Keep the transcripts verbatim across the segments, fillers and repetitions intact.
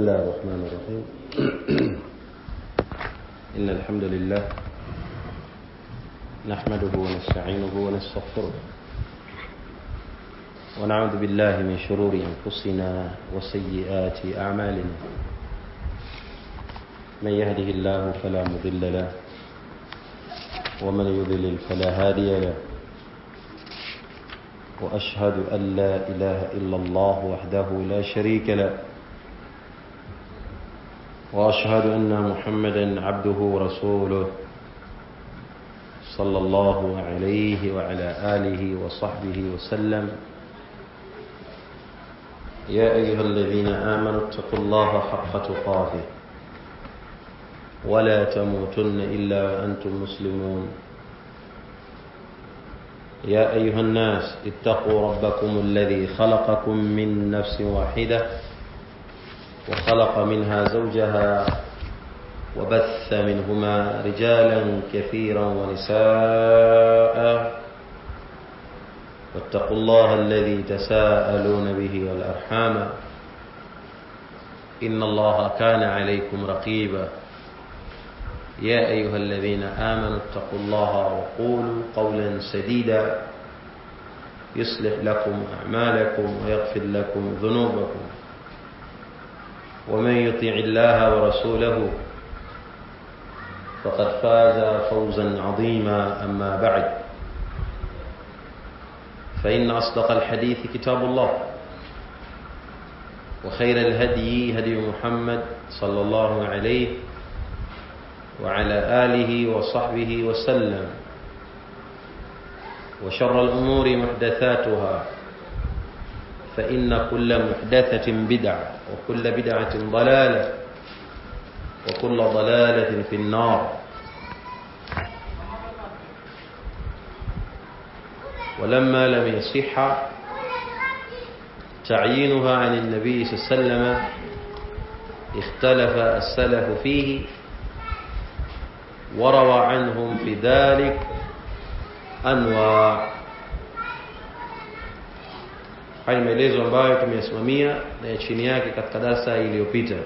الله الرحمن الرحيم. إن الحمد لله نحمده ونستعينه ونستغفره ونعوذ بالله من شرور أنفسنا وسيئات أعمالنا. من يهده الله فلا مضل له ومن يضلل فلا هادي له. وأشهد أن لا إله إلا الله وحده لا شريك له وأشهد أن محمدا عبده ورسوله صلى الله عليه وعلى آله وصحبه وسلم. يا أيها الذين آمنوا اتقوا الله حق تقاته ولا تموتن إلا وأنتم مسلمون. يا أيها الناس اتقوا ربكم الذي خلقكم من نفس واحدة وخلق منها زوجها وبث منهما رجالا كثيرا ونساء واتقوا الله الذي تساءلون به والأرحام إن الله كان عليكم رقيبا. يا أيها الذين آمنوا اتقوا الله وقولوا قولا سديدا يصلح لكم أعمالكم ويغفر لكم ذنوبكم. ومن يطع الله ورسوله فقد فاز فوزا عظيما. أما بعد، فإن أصدق الحديث كتاب الله وخير الهدي هدي محمد صلى الله عليه وعلى آله وصحبه وسلم. وشر الأمور محدثاتها فإن كل محدثة بدعة وكل بدعة ضلالة وكل ضلالة في النار. ولما لم يصح تعيينها عن النبي صلى الله عليه وسلم اختلف السلف فيه وروى عنهم في ذلك أنواع. Haya ni maelezo ambayo tumeyasimamia na ya chini yake katika darasa iliyopita.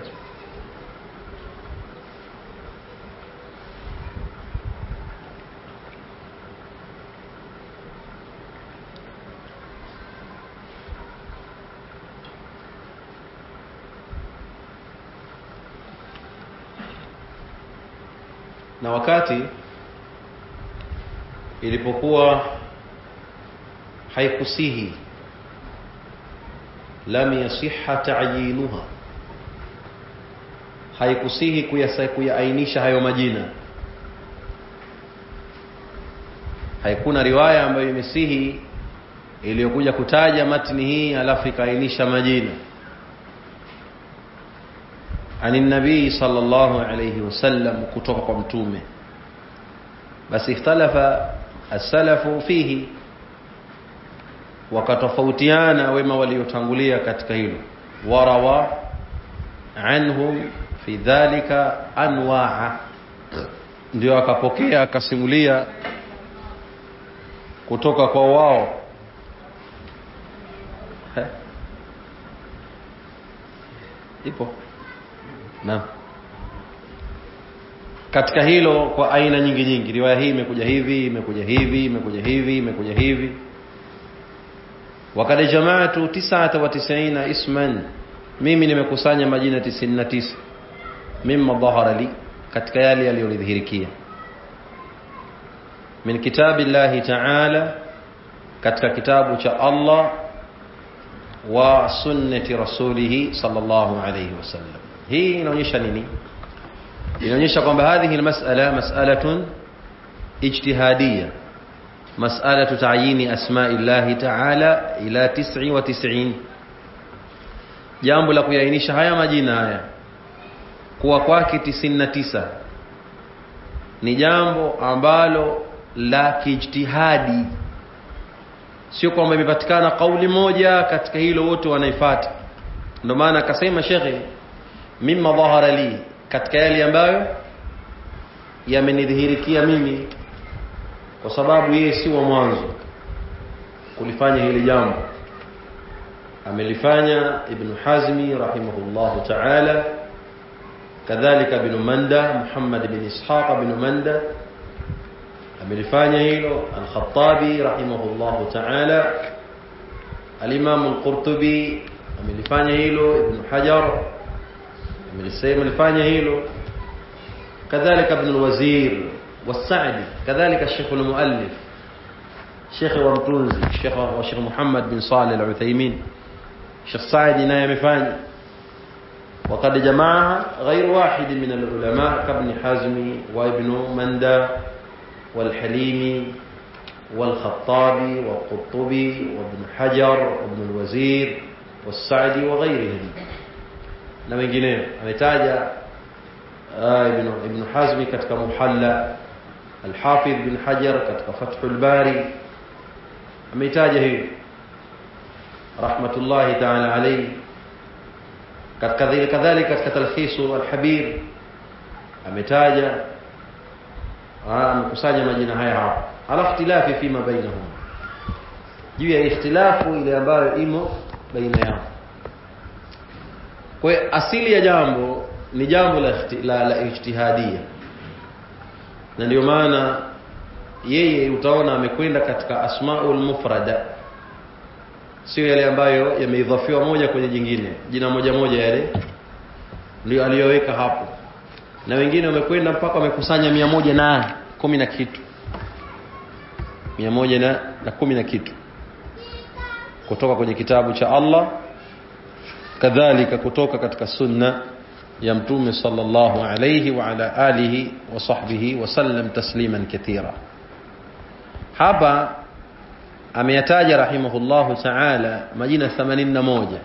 Na wakati ilipokuwa haikusihi lam yasihha ta'yinuha, haikusihi kuyaainisha hayo majina. Haikuna riwaya ambayo imesihi iliyokuja kutaja matni hii alafu ikaainisha majina. Ani nabii sallallahu alayhi wasallam, kutoka kwa mtume. Basi ikhtalafa as-salafu fihi, wakatofautiana wema waliotangulia katika hilo. Warawa anhum fi dhalika anwa'a, ndio akapokea akasimulia kutoka kwa wao He? ipo na katika hilo kwa aina nyingi nyingi. Riwaya hii imekuja hivi, imekuja hivi, imekuja hivi, imekuja hivi. Wakati jamaatu tisini wa tisini isman, mimi nimekusanya majina tisini na tisa. Mimma dhahara li, katika yale yaliyodhihirikia. Min kitabillahi ta'ala, katika kitabu cha Allah, wa sunnati rasulih sallallahu alayhi wasallam. Hii inaonyesha nini? Inaonyesha kwamba hadhihi almas'ala mas'alatun ijtihadiyya, mas'alatu ta'yini asma'illahi ta'ala ila tisini wa tisini. Jambo la kuyainisha haya majina haya kuwa kwake tisini na tisa ni jambo ambalo la kijtihadi, sio kwamba imepatikana kauli moja katika hilo wote wanaifuata. Ndio maana akasema shekhe, mimma dhahara li, katika yale ambayo yamenidhihirikia mimi, kwa sababu yeye si wa mwanzo kulifanya hili jambo. amelifanya Ibn Hazmi rahimahullahu ta'ala, kadhalika Ibn Manda, Muhammad ibn Ishaq ibn Manda amelifanya hilo, Al-Khattabi rahimahullahu ta'ala, Al-Imam Al-Qurtubi amelifanya hilo, Ibn Hajar amelisema alifanya hilo, kadhalika Ibn Al-Wazir was-Sa'di, kadhalika Sheikh al-Muallif Sheikh wa Mtunzi Sheikh wa Sheikh Muhammad bin Salih Al-Uthaymeen, Sheikh Sa'di naye amefanya. وقد جمعها غير واحد من العلماء كابن حزم وابن مندى والحليمي والخطابي والقرطبي وابن حجر وابن الوزير والسعدي وغيرهم. na wengineo ametaja ibn ibn Hazmi katika Muhalla, Al-Hafidh bin Hajar katika Fathul Bari ametaja hiyo rahmatullahi ta'ala alayhi, katika kadhalika katika Talkhis al-Habir ametaja, amekusanya majina haya hapa, ala ikhtilafi fima bainahum, juu ya ikhtilafu ile ambayo imo baina yao. Kwa asili ya jambo ni jambo la la, la ijtihadia, na ndio maana yeye utaona amekwenda katika asmaul mufrada, sio yale ambayo yameidhafiwa moja kwenye jingine, jina moja moja yale ndio aliyoweka hapo. Na wengine wamekwenda mpaka wamekusanya mia moja na kumi na kitu, mia moja na, na kumi na kitu kutoka kwenye kitabu cha Allah, kadhalika kutoka katika sunna ya Mtume sallallahu alayhi wa ala alihi wa sahbihi wa sallam tasliman kathira. Hapa ameyataja rahimahullahu ta'ala majina themanini na moja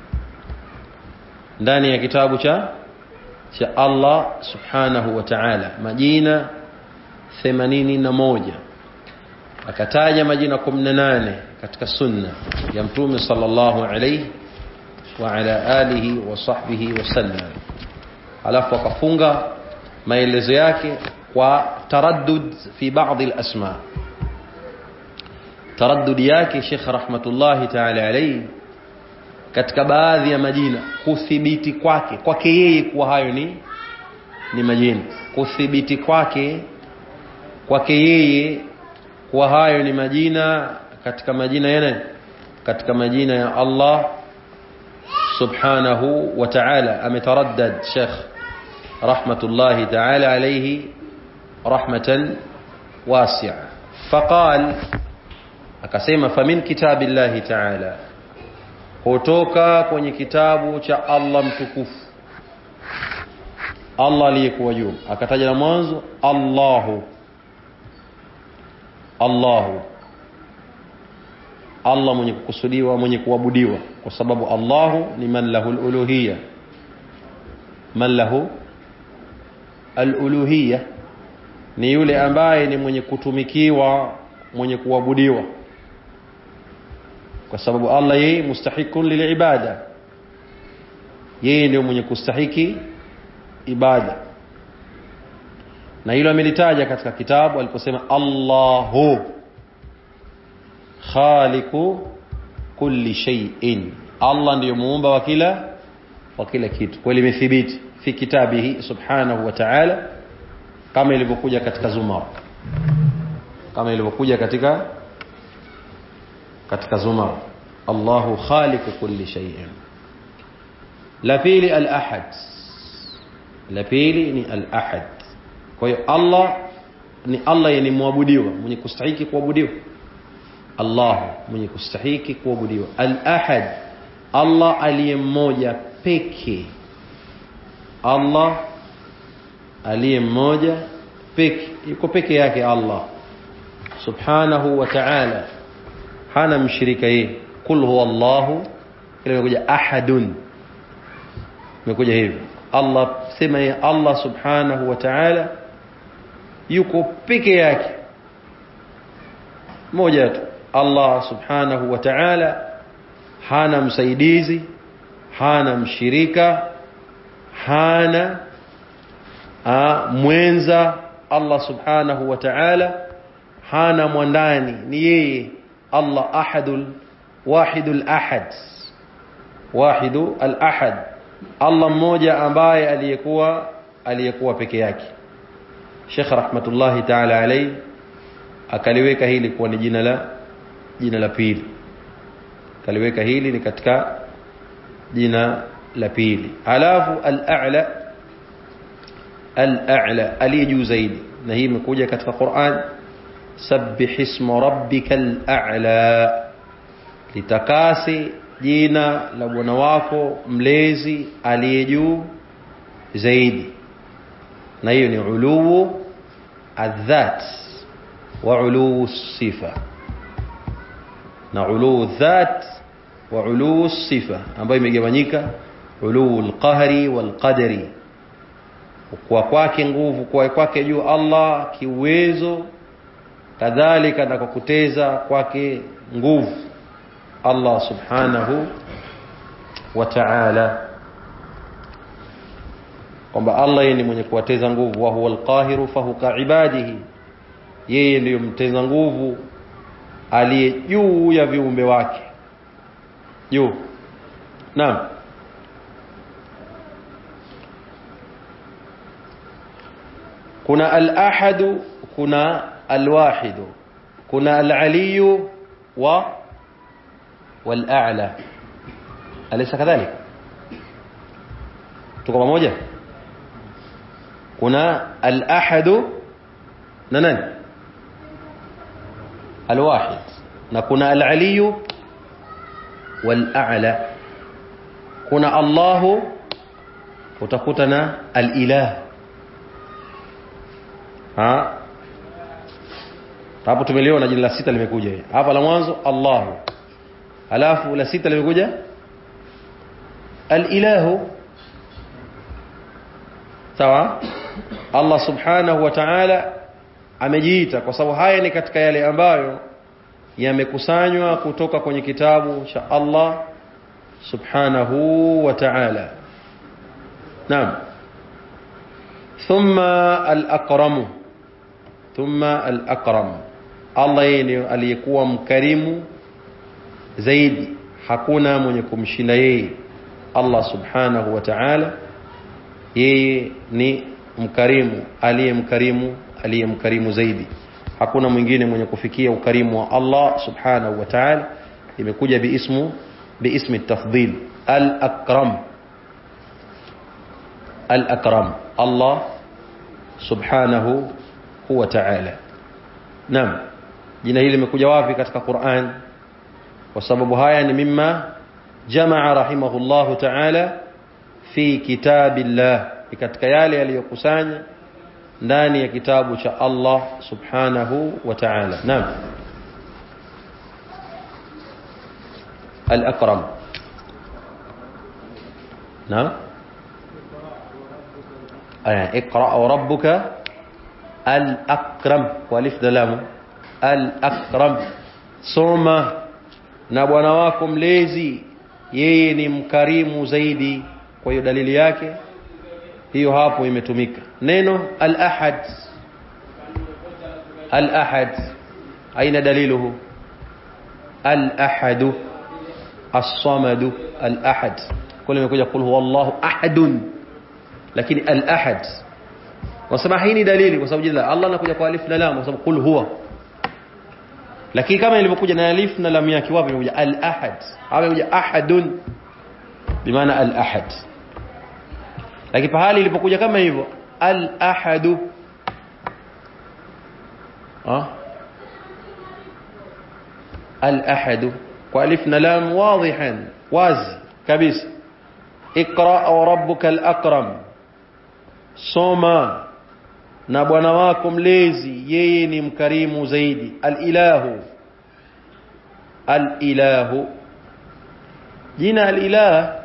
ndani ya kitabu cha cha Allah subhanahu wa ta'ala, majina themanini na moja. Akataja majina kumi na nane katika sunna ya Mtume sallallahu alayhi wa ala alihi wa sahbihi wa sallam. Alafu akafunga maelezo yake kwa taraddud fi baadhi al-asma. Taraddud yake Sheikh rahmatullahi ta'ala alayhi katika baadhi ya majina, kuthibiti kwake kwake yeye kuwa hayo ni ni majina, kuthibiti kwake kwake yeye kuwa hayo ni majina katika majina yana katika majina ya Allah subhanahu wa ta'ala. Ametaraddad Sheikh rahmatullahi ta'ala alayhi rahmatan wasi'a, faqal, akasema famin kitabillahi ta'ala, kutoka kwenye kitabu cha Allah mtukufu, Allah aliyekuwa juu. Akataja na mwanzo Allahu, Allahu, Allah mwenye kukusudiwa, mwenye kuabudiwa, kwa sababu Allahu ni man lahu al-uluhiyya, man lahu al-uluhiyya ni yule ambaye ni mwenye kutumikiwa, mwenye kuabudiwa, kwa sababu Allah yeye mustahikun lilibada, yeye ndio mwenye kustahiki ibada. Na hilo amelitaja katika kitabu aliposema Allahu khaliqu kulli shay'in, Allah ndiyo muumba wa kila wa kila kitu. Kwa limethibiti fi kitabihi subhanahu wa ta'ala, kama ilivyokuja katika Zumar, kama ilivyokuja katika katika Zumar, Allahu khaliqu kulli shay'in. La pili al-ahad, la pili ni al-ahad. Kwa hiyo Allah ni Allah yani muabudiwa, mwenye kustahiki kuabudiwa, Allah mwenye kustahiki kuabudiwa. Al-ahad, Allah aliye mmoja pekee, Allah aliye mmoja pekee, yuko peke yake Allah subhanahu wa ta'ala, hana mshirika yeye. Kul huwa Allahu, ile imekuja ahadun, imekuja hivi. Allah sema yeye Allah subhanahu wa ta'ala yuko peke yake, moja tu. Allah subhanahu wa ta'ala hana msaidizi, hana mshirika, hana a, mwenza. Allah subhanahu wa ta'ala hana mwandani, ni yeye Allah ahadul wahidul ahad, wahidu al-ahad, Allah mmoja ambaye aliyekuwa aliyekuwa peke yake. Sheikh rahmatullahi ta'ala alayhi akaliweka hili kuwa ni jina la jina la pili, akaliweka hili ni katika jina la pili. Alafu al-a'la, al-a'la aliyejuu zaidi, na hii imekuja katika Qur'an, sabbih isma rabbikal a'la, litakasi jina la Bwana wako mlezi aliyejuu zaidi. Na hiyo ni uluu adh-dhat wa uluu sifa, na uluu dhat wa uluu sifa ambayo imegawanyika uluu al-qahri wal-qadari, kwa kwake nguvu, kwa kwake juu Allah kiuwezo, kadhalika na kwa kuteza kwake nguvu Allah subhanahu wa ta'ala, kwamba Allah yeye ni mwenye kuwateza nguvu. Wa huwa al-qahiru fahuka ibadihi, yeye ndiyo mteza nguvu aliye juu ya viumbe wake. Juu. Naam. Kuna al-ahadu, kuna al-wahidu, kuna al-aliyu wa wal-a'la. Alaysa kadhalik? Tuko pamoja? Kuna al-ahadu na nani? Al-wahid. Na kuna al-aliyu wal-a'la. Kuna Allahu, utakuta na al-ilah. Ha? Hapo tumeliona jina la sita limekuja hili. Hapa la mwanzo Allahu. Alafu la sita limekuja al-ilahu. Sawa? Allah subhanahu wa ta'ala amejiita, kwa sababu haya ni katika yale ambayo yamekusanywa kutoka kwenye kitabu cha Allah subhanahu wa ta'ala. Naam. Thumma al-akramu, thumma al-akram, Allah yeye aliyekuwa mkarimu zaidi, hakuna mwenye kumshinda yeye. Allah subhanahu wa ta'ala yeye ni mkarimu, aliyemkarimu, aliyemkarimu zaidi, hakuna mwingine mwenye kufikia ukarimu wa Allah subhanahu wa ta'ala. Imekuja biismu biismi at-tafdhil, al-akram, al-akram, Allah subhanahu wa ta'ala. Naam. Jina hili limekuja wapi katika Qur'an? Kwa sababu haya ni mimma jamaa rahimahullahu ta'ala fi kitabillah, katika yale yaliyokusanya ndani ya kitabu cha Allah subhanahu wa ta'ala. Naam. Al-akram. Naam. Aya, iqra wa rabbuka al-akram, wa alif lam, al-akram, soma na Bwana wako mlezi yeye ni mkarimu zaidi. Kwa hiyo dalili yake hiyo hapo imetumika neno al-ahad. Al-ahad aina daliluhu? Al-ahadu as-samadu, al-ahad. Kule imekuja qul huwallahu ahadun, lakini al-ahad wasema hii ni dalili kwa sababu jina Allah anakuja kwa alif na lam, kwa sababu qul huwa. Lakini kama ilivyokuja na alif na lam yake, wapi imekuja al-ahad? Hapo imekuja ahadun bimaana al-ahad. Lakini pahali ilipokuja kama hivyo al-ahadu, ah al-ahadu kwa alif na lam wadihan, wazi kabisa. Iqra wa rabbuka al-akram, soma na Bwana wako mlezi yeye ni mkarimu zaidi. Al-ilahu, al-ilahu, jina al-ilah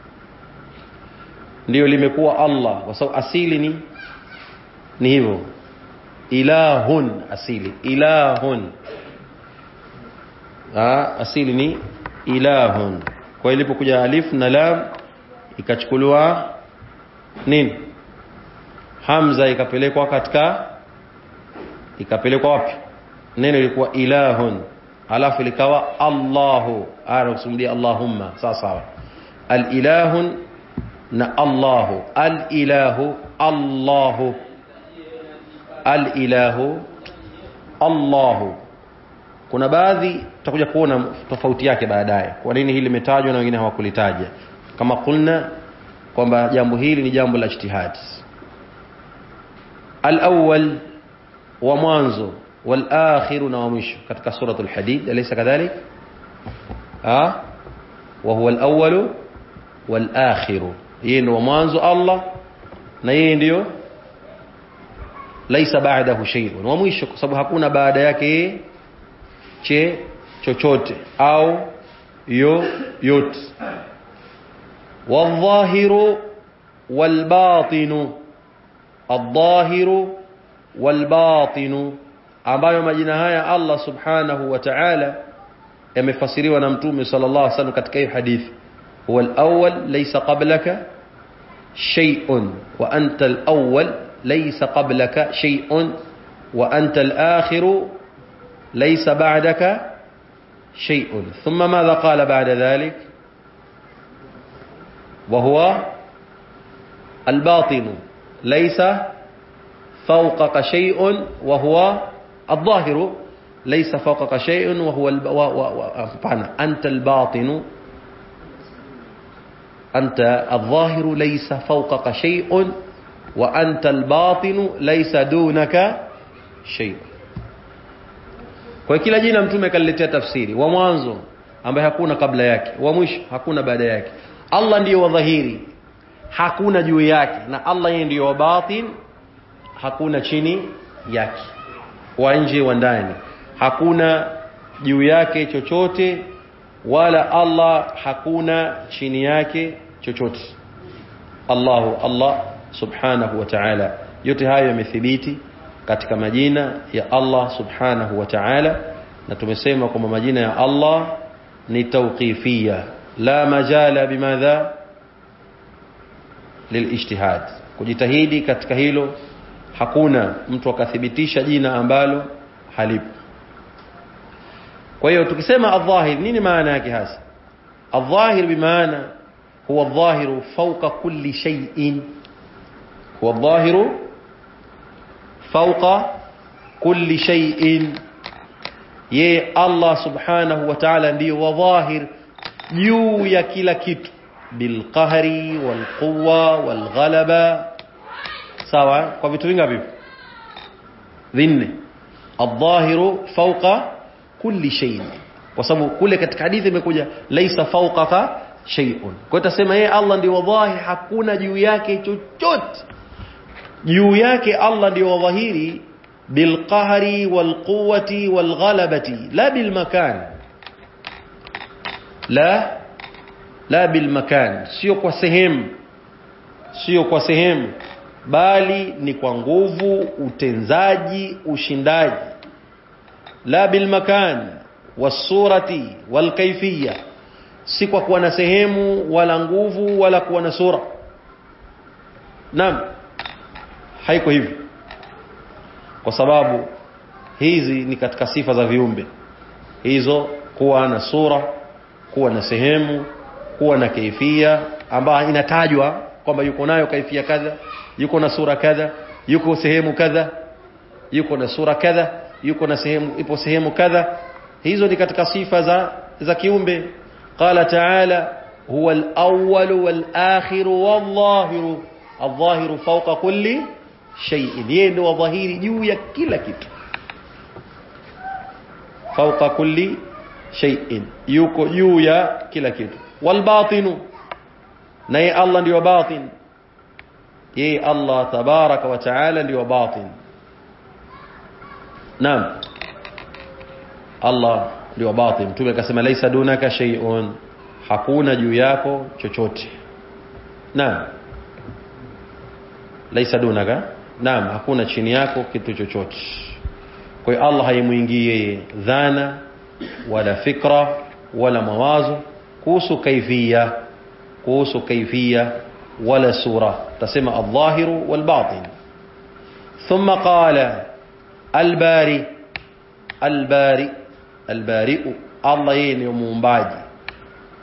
ndio limekuwa Allah kwa sababu asili ni ni hivyo, ilahun, asili ilahun, ah asili ni ilahun. Kwa ilipokuja alif na lam ikachukuliwa nini? Hamza ikapelekwa katika, ikapelekwa wapi? Neno lilikuwa ilahun, alafu likawa Allahu, anakusudia Allahumma, sawa sawa. al-ilahu na Allahu. Al-ilahu Allahu, al-ilahu Allahu. Kuna baadhi tutakuja kuona tofauti yake baadaye, kwa nini hili limetajwa na wengine hawakulitaja. Kama kulna kwamba jambo hili ni jambo la ijtihad. Al-awwal wa mwanzo, wal akhir na wa mwisho katika suratul Hadid, alaysa kadhalik? Ah, wa huwa al-awwal wal akhir. Yeye ndio mwanzo Allah na yeye ndio laisa ba'dahu shay'un, wa mwisho kwa sababu hakuna baada yake che chochote au yo yote. Wadh-dhahiru wal-batinu, adh-dhahiru wal-batinu, ambayo majina haya Allah subhanahu wa ta'ala yamefasiriwa na Mtume sallallahu alaihi wasallam katika hii hadithi. Huwa al-awwal laysa qablaka shay'un wa anta al-awwal laysa qablaka shay'un wa anta al-akhiru ليس بعدك شيء. ثم ماذا قال بعد ذلك؟ وهو الباطن ليس فوقك شيء وهو الظاهر ليس فوقك شيء وهو الب... و... و... و... أنت الباطن أنت الظاهر ليس فوقك شيء وأنت الباطن ليس دونك شيء. Kwa kila jina Mtume kaliletea tafsiri. Wa mwanzo ambaye hakuna kabla yake, wa mwisho hakuna baada yake. Allah ndiyo wa dhahiri, hakuna juu yake, na Allah yeye ndiyo wa batin, hakuna chini yake. Wa nje wa ndani, hakuna juu yake chochote, wala Allah hakuna chini yake chochote. Allahu Allah subhanahu wa ta'ala. Yote hayo yamethibiti katika majina ya Allah subhanahu wa ta'ala, na tumesema kwamba majina ya Allah ni tawqifia, la majala bimadha lilijtihad, kujitahidi katika hilo. Hakuna mtu akathibitisha jina ambalo halipo. Kwa hiyo tukisema adh-dhahir, nini maana yake hasa? Adh-dhahir bimaana huwa adh-dhahiru fawqa kulli shay'in, huwa adh-dhahiru fawqa kulli shay'in. Ye Allah subhanahu wa ta'ala ndiyo wadhahir juu ya kila kitu, bil qahri wal quwwa wal ghalaba. Sawa, kwa vitu vingapi? Vinne. Adh-dhahiru fawqa kulli shay'in, kwa sababu kule katika hadithi imekuja laisa fawqaka shay'un. Kwa hiyo tutasema yeye Allah ndiyo wadhahir, hakuna juu yake chochote. Juu yake Allah ndiyo wadhahiri bil qahri wal quwwati wal ghalabati, la bil makan, la la bil makan, sio kwa sehemu, sio kwa sehemu, bali ni kwa nguvu, utenzaji, ushindaji. La bil makan wasurati wal kayfiyya, si kwa kuwa na sehemu wala nguvu wala kuwa na sura. Naam, haiko hivyo, kwa sababu hizi ni katika sifa za viumbe hizo, kuwa na sura, kuwa na sehemu, kuwa na kaifia ambayo inatajwa kwamba yuko nayo kaifia kadha, yuko na sura kadha, yuko sehemu kadha, yuko na sura kadha, yuko na sehemu, ipo sehemu kadha. Hizo ni katika sifa za za kiumbe. Qala ta'ala huwa al-awwal wal-akhir wal-dhahir, al-dhahir fawqa kulli shay'in, yeye ndio dhahiri juu ya kila kitu. Fawqa kulli shay'in, yuko juu ya kila kitu. Wal-batinu, naye Allah ndio batin, yeye Allah tabaraka wa taala ndio batin. Naam, Allah ndio batin. Mtume akasema laisa dunaka shay'un, hakuna juu yako chochote. Naam, laisa dunaka, naam, hakuna chini yako kitu chochote. Kwa hiyo Allah haimuingii yeye dhana wala fikra wala mawazo kuhusu kaifia, kuhusu kaifia wala sura. Tasema adh-dhahiru wal batin. Thumma qala al-bari, al-bari, al-bari'u, Allah yeye ni muumbaji.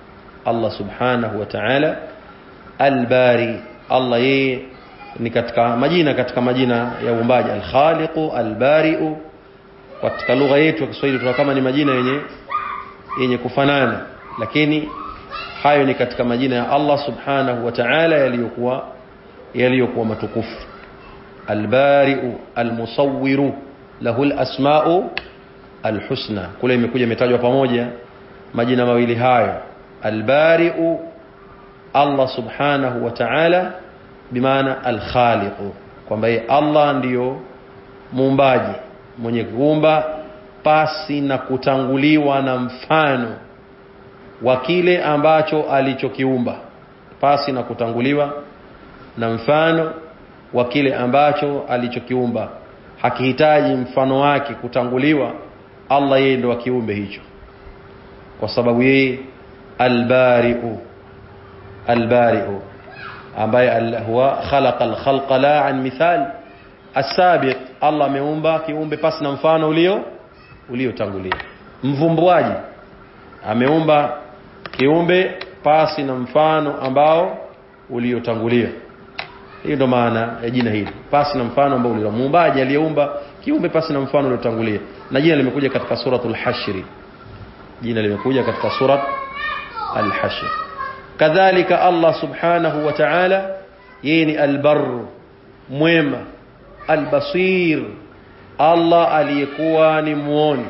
Allah subhanahu wa ta'ala. Al-Bari, Allah yeye ni katika majina katika majina ya uumbaji. Al-Khaliqu, Al-Bari'u, katika lugha yetu ya Kiswahili tuna kama ni majina yenye yenye kufanana, lakini hayo ni katika majina ya Allah subhanahu wa ta'ala yaliyokuwa yaliyokuwa matukufu. Al-Bari'u, Al-Musawwiru, lahu al-asma'u al-husna. Kule imekuja imetajwa pamoja majina mawili hayo. Al-Bari'u, Allah subhanahu wa ta'ala, bimaana al-Khaliqu, kwamba yeye Allah ndiyo muumbaji mwenye kuumba pasi na kutanguliwa na mfano wa kile ambacho alichokiumba, pasi na kutanguliwa na mfano wa kile ambacho alichokiumba. Hakihitaji mfano wake kutanguliwa. Allah yeye ndo akiumbe hicho, kwa sababu yeye al-Bari'u, al-Bari'u ambaye huwa khalaqa al-khalqa la an mithal as-sabiq. Allah ameumba kiumbe pasi na mfano ulio uliotangulia. Mvumbuaji ameumba kiumbe pasi na mfano ambao uliotangulia. Hiyo ndo maana ya jina hili, pasi na mfano ambao ulio. Muumbaji aliyeumba kiumbe pasi na mfano uliotangulia. Na jina limekuja katika suratul Hashr. Jina limekuja katika surat al-Hashr. Kadhalika Allah subhanahu wa ta'ala yeye ni al-Barr, mwema. Al-Basir, Allah aliyekuwa ni muoni.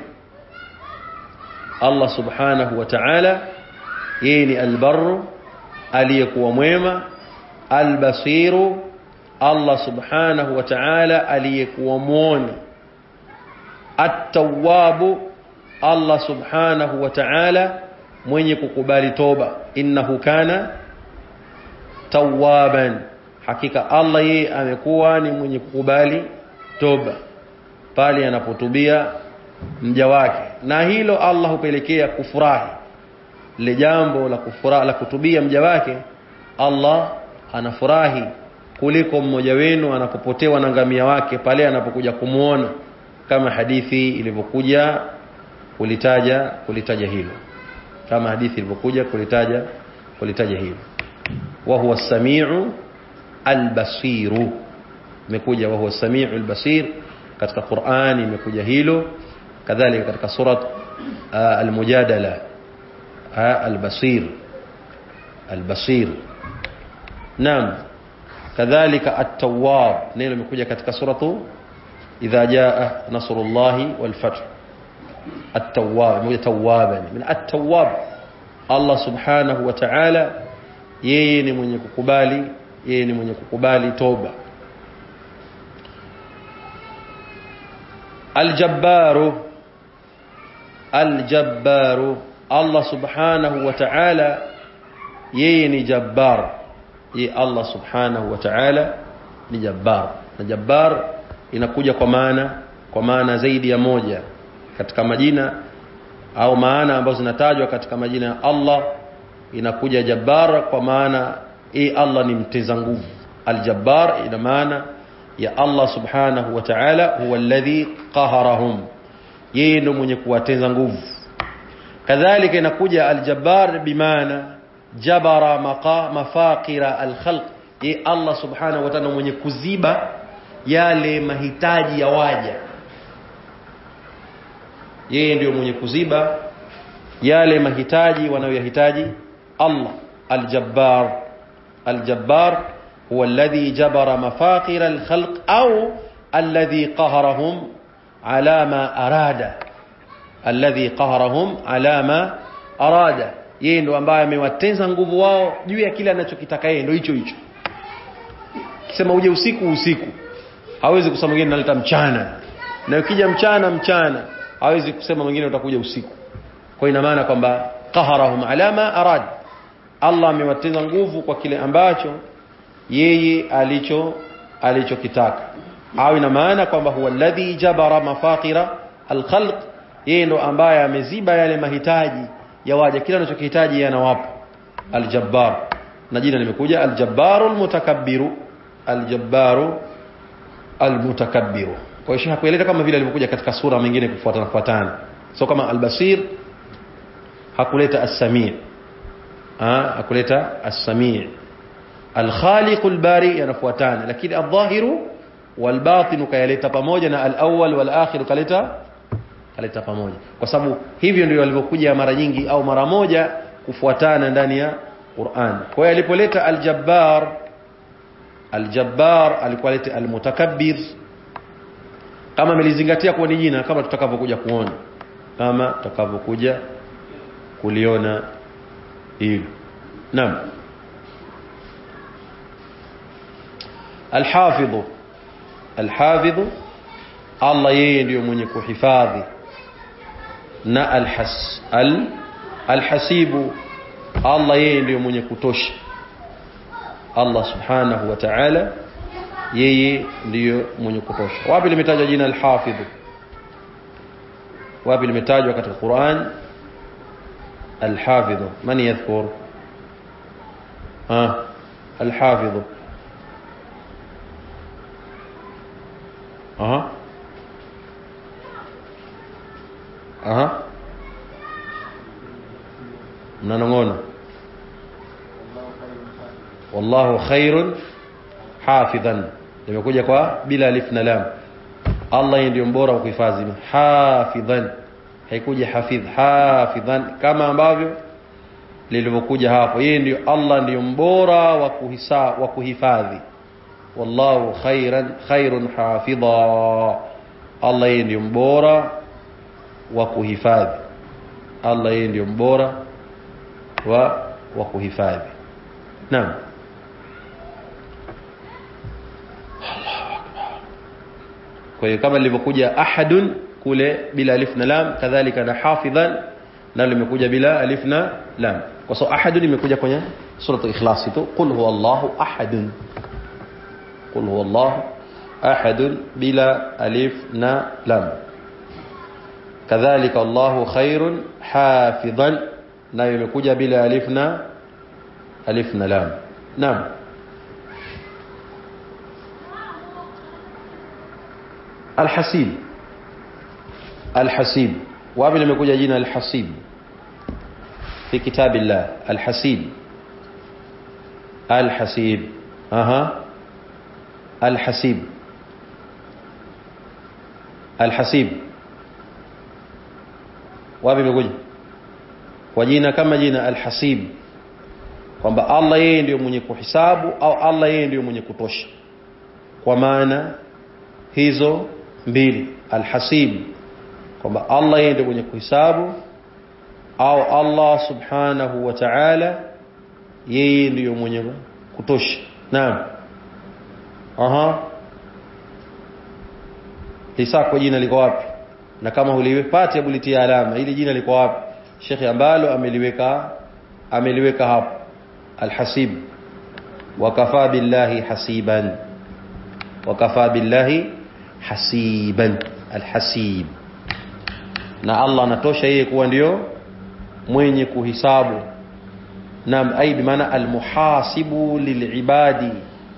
Allah subhanahu wa ta'ala yeye ni al-Barr, aliyekuwa mwema. Al-Basir, Allah subhanahu wa ta'ala aliyekuwa muoni. At-Tawwab, Allah subhanahu wa ta'ala mwenye kukubali toba. Innahu kana tawwaban, hakika Allah yeye amekuwa ni mwenye kukubali toba pale anapotubia mja wake. Na hilo Allah hupelekea kufurahi le jambo la kufurahi la kutubia mja wake. Allah anafurahi kuliko mmoja wenu anapopotewa na ngamia wake pale anapokuja kumuona, kama hadithi ilivyokuja kulitaja kulitaja hilo, kama hadithi ilivyokuja kulitaja kulitaja hilo. Wa huwa as-sami'u al-basiru, imekuja wa huwa as-sami'u al-basir katika Qur'ani, imekuja hilo. Kadhalika katika surat al-Mujadala al-Basir, al-Basir. Naam, kadhalika at-Tawwab, neno limekuja katika suratu idha jaa nasrullahi wal fath. At-Tawwab, moja tawwaban, min at-Tawwab. Allah subhanahu wa ta'ala yeye ni mwenye kukubali, yeye ni mwenye kukubali toba. Al-Jabbaru, Al-Jabbaru, Allah subhanahu wa ta'ala yeye ni jabbar. Yeye Allah subhanahu wa ta'ala ni jabbar. Na jabbar inakuja kwa maana kwa maana zaidi ya moja katika majina au maana ambazo zinatajwa katika majina ya Allah. Inakuja jabbar kwa maana e Allah ni mteza nguvu. Al-Jabbar ina maana ya Allah subhanahu wa ta'ala huwa alladhi qaharahum, yeye ndo mwenye kuwateza nguvu. Kadhalika inakuja al-Jabbar bimaana jabara maqa mafaqira al-khalq, yeye Allah subhanahu wa ta'ala mwenye kuziba yale mahitaji ya waja. Yeye ndio mwenye kuziba yale mahitaji wanayohitaji Allah. Al-Jabbar, Al-Jabbar huwa alladhi jabara mafaqira al-khalq au alladhi qaharahum ala ma arada, alladhi qaharahum ala ma arada. Yeye ndo ambaye amewateza nguvu wao juu ya kile anachokitaka yeye, ndo hicho hicho. Kisema uje usiku usiku, hawezi kusema mwingine naleta mchana, na ukija mchana mchana hawezi kusema mwingine utakuja usiku. Kwa ina maana kwamba qaharahum ala ma arad, Allah amewateza nguvu kwa kile ambacho yeye alicho alichokitaka. Au ina maana kwamba huwa alladhi jabara mafaqira alkhalq, yeye ndo ambaye ameziba yale mahitaji ya waja, kila anachokihitaji yeye anawapa. Al-Jabbar, na jina limekuja al-Jabbaru al-Mutakabbiru, al-Jabbaru al-Mutakabbiru. Kwa hiyo hakueleza kama vile alivyokuja katika sura nyingine kufuatana kufuatana. So kama al-Basir hakuleta as-Sami', ah akuleta as-sami' al-khaliq al-bari yanafuatana, lakini adh-dhahiru wal batin kayaleta pamoja na al-awwal wal akhir kaleta kaleta pamoja, kwa sababu hivyo ndio walivyokuja mara nyingi au mara moja kufuatana ndani ya Qur'an. Kwa hiyo alipoleta al-jabbar, al-jabbar alikuwa aleta al-mutakabbir, kama melizingatia kwa ni jina, kama tutakavyokuja kuona, kama tutakavyokuja kuliona hilo. Naam. Al-hafidh, al-hafidh Allah yeye ndiyo mwenye kuhifadhi, na al-has al al-hasibu Allah yeye ndiyo mwenye kutosha. Allah subhanahu wa ta'ala yeye ndiyo mwenye kutosha. Wapi limetajwa jina al-hafidh? Wapi limetajwa katika Qur'an al-hafidh? Man yadhkur? ah al-hafidh aha aha mnanongona wallahu khairun hafidhan, imekuja kwa bila alif na lam. Allah ndiye mbora wa kuhifadhi, hafidhan, haikuja hafidh, hafidhan kama ambavyo lilivyokuja hapo. Yeye ndiye Allah ndiye mbora wa kuhisabu wa kuhifadhi, wallahu khairan khairun hafidha. Allah yeye ndiye mbora wa kuhifadhi, Allah yeye ndiye mbora wa wa kuhifadhi. Naam. Kwa hiyo kama lilivyokuja ahadun kule bila alif na lam, kadhalika na hafidhan na limekuja bila alif na lam, kwa sababu ahadun imekuja kwenye sura al-ikhlas tu, qul huwallahu ahadun, qul huwallahu ahadun bila alif na lam. Kadhalika Allahu khairun hafidhan na imekuja bila alif na alif na lam. Naam. Al-hasib, al-hasib wapi limekuja jina al-hasib fi kitabillah? Al-hasib, al-hasib aha al-hasib, al-hasib wapi limekuja kwa jina kama jina al-hasib, kwamba Allah yeye ndiye mwenye kuhisabu au Allah yeye ndiye mwenye kutosha, kwa maana hizo mbili. Al-hasib kwamba Allah yeye ndiye mwenye kuhisabu, au Allah subhanahu wa ta'ala yeye ndiye mwenye kutosha. Naam. aha hisabu kwa jina liko wapi? Na kama ulipata hebu litia alama, ili jina liko wapi? Sheikh ambalo ameliweka ameliweka hapo al-hasib, wa kafa billahi hasiban, wa kafa billahi hasiban, al-hasib, na Allah anatosha yeye kuwa ndio mwenye kuhisabu. Naam, ai bi maana al-muhasibu lilibadi,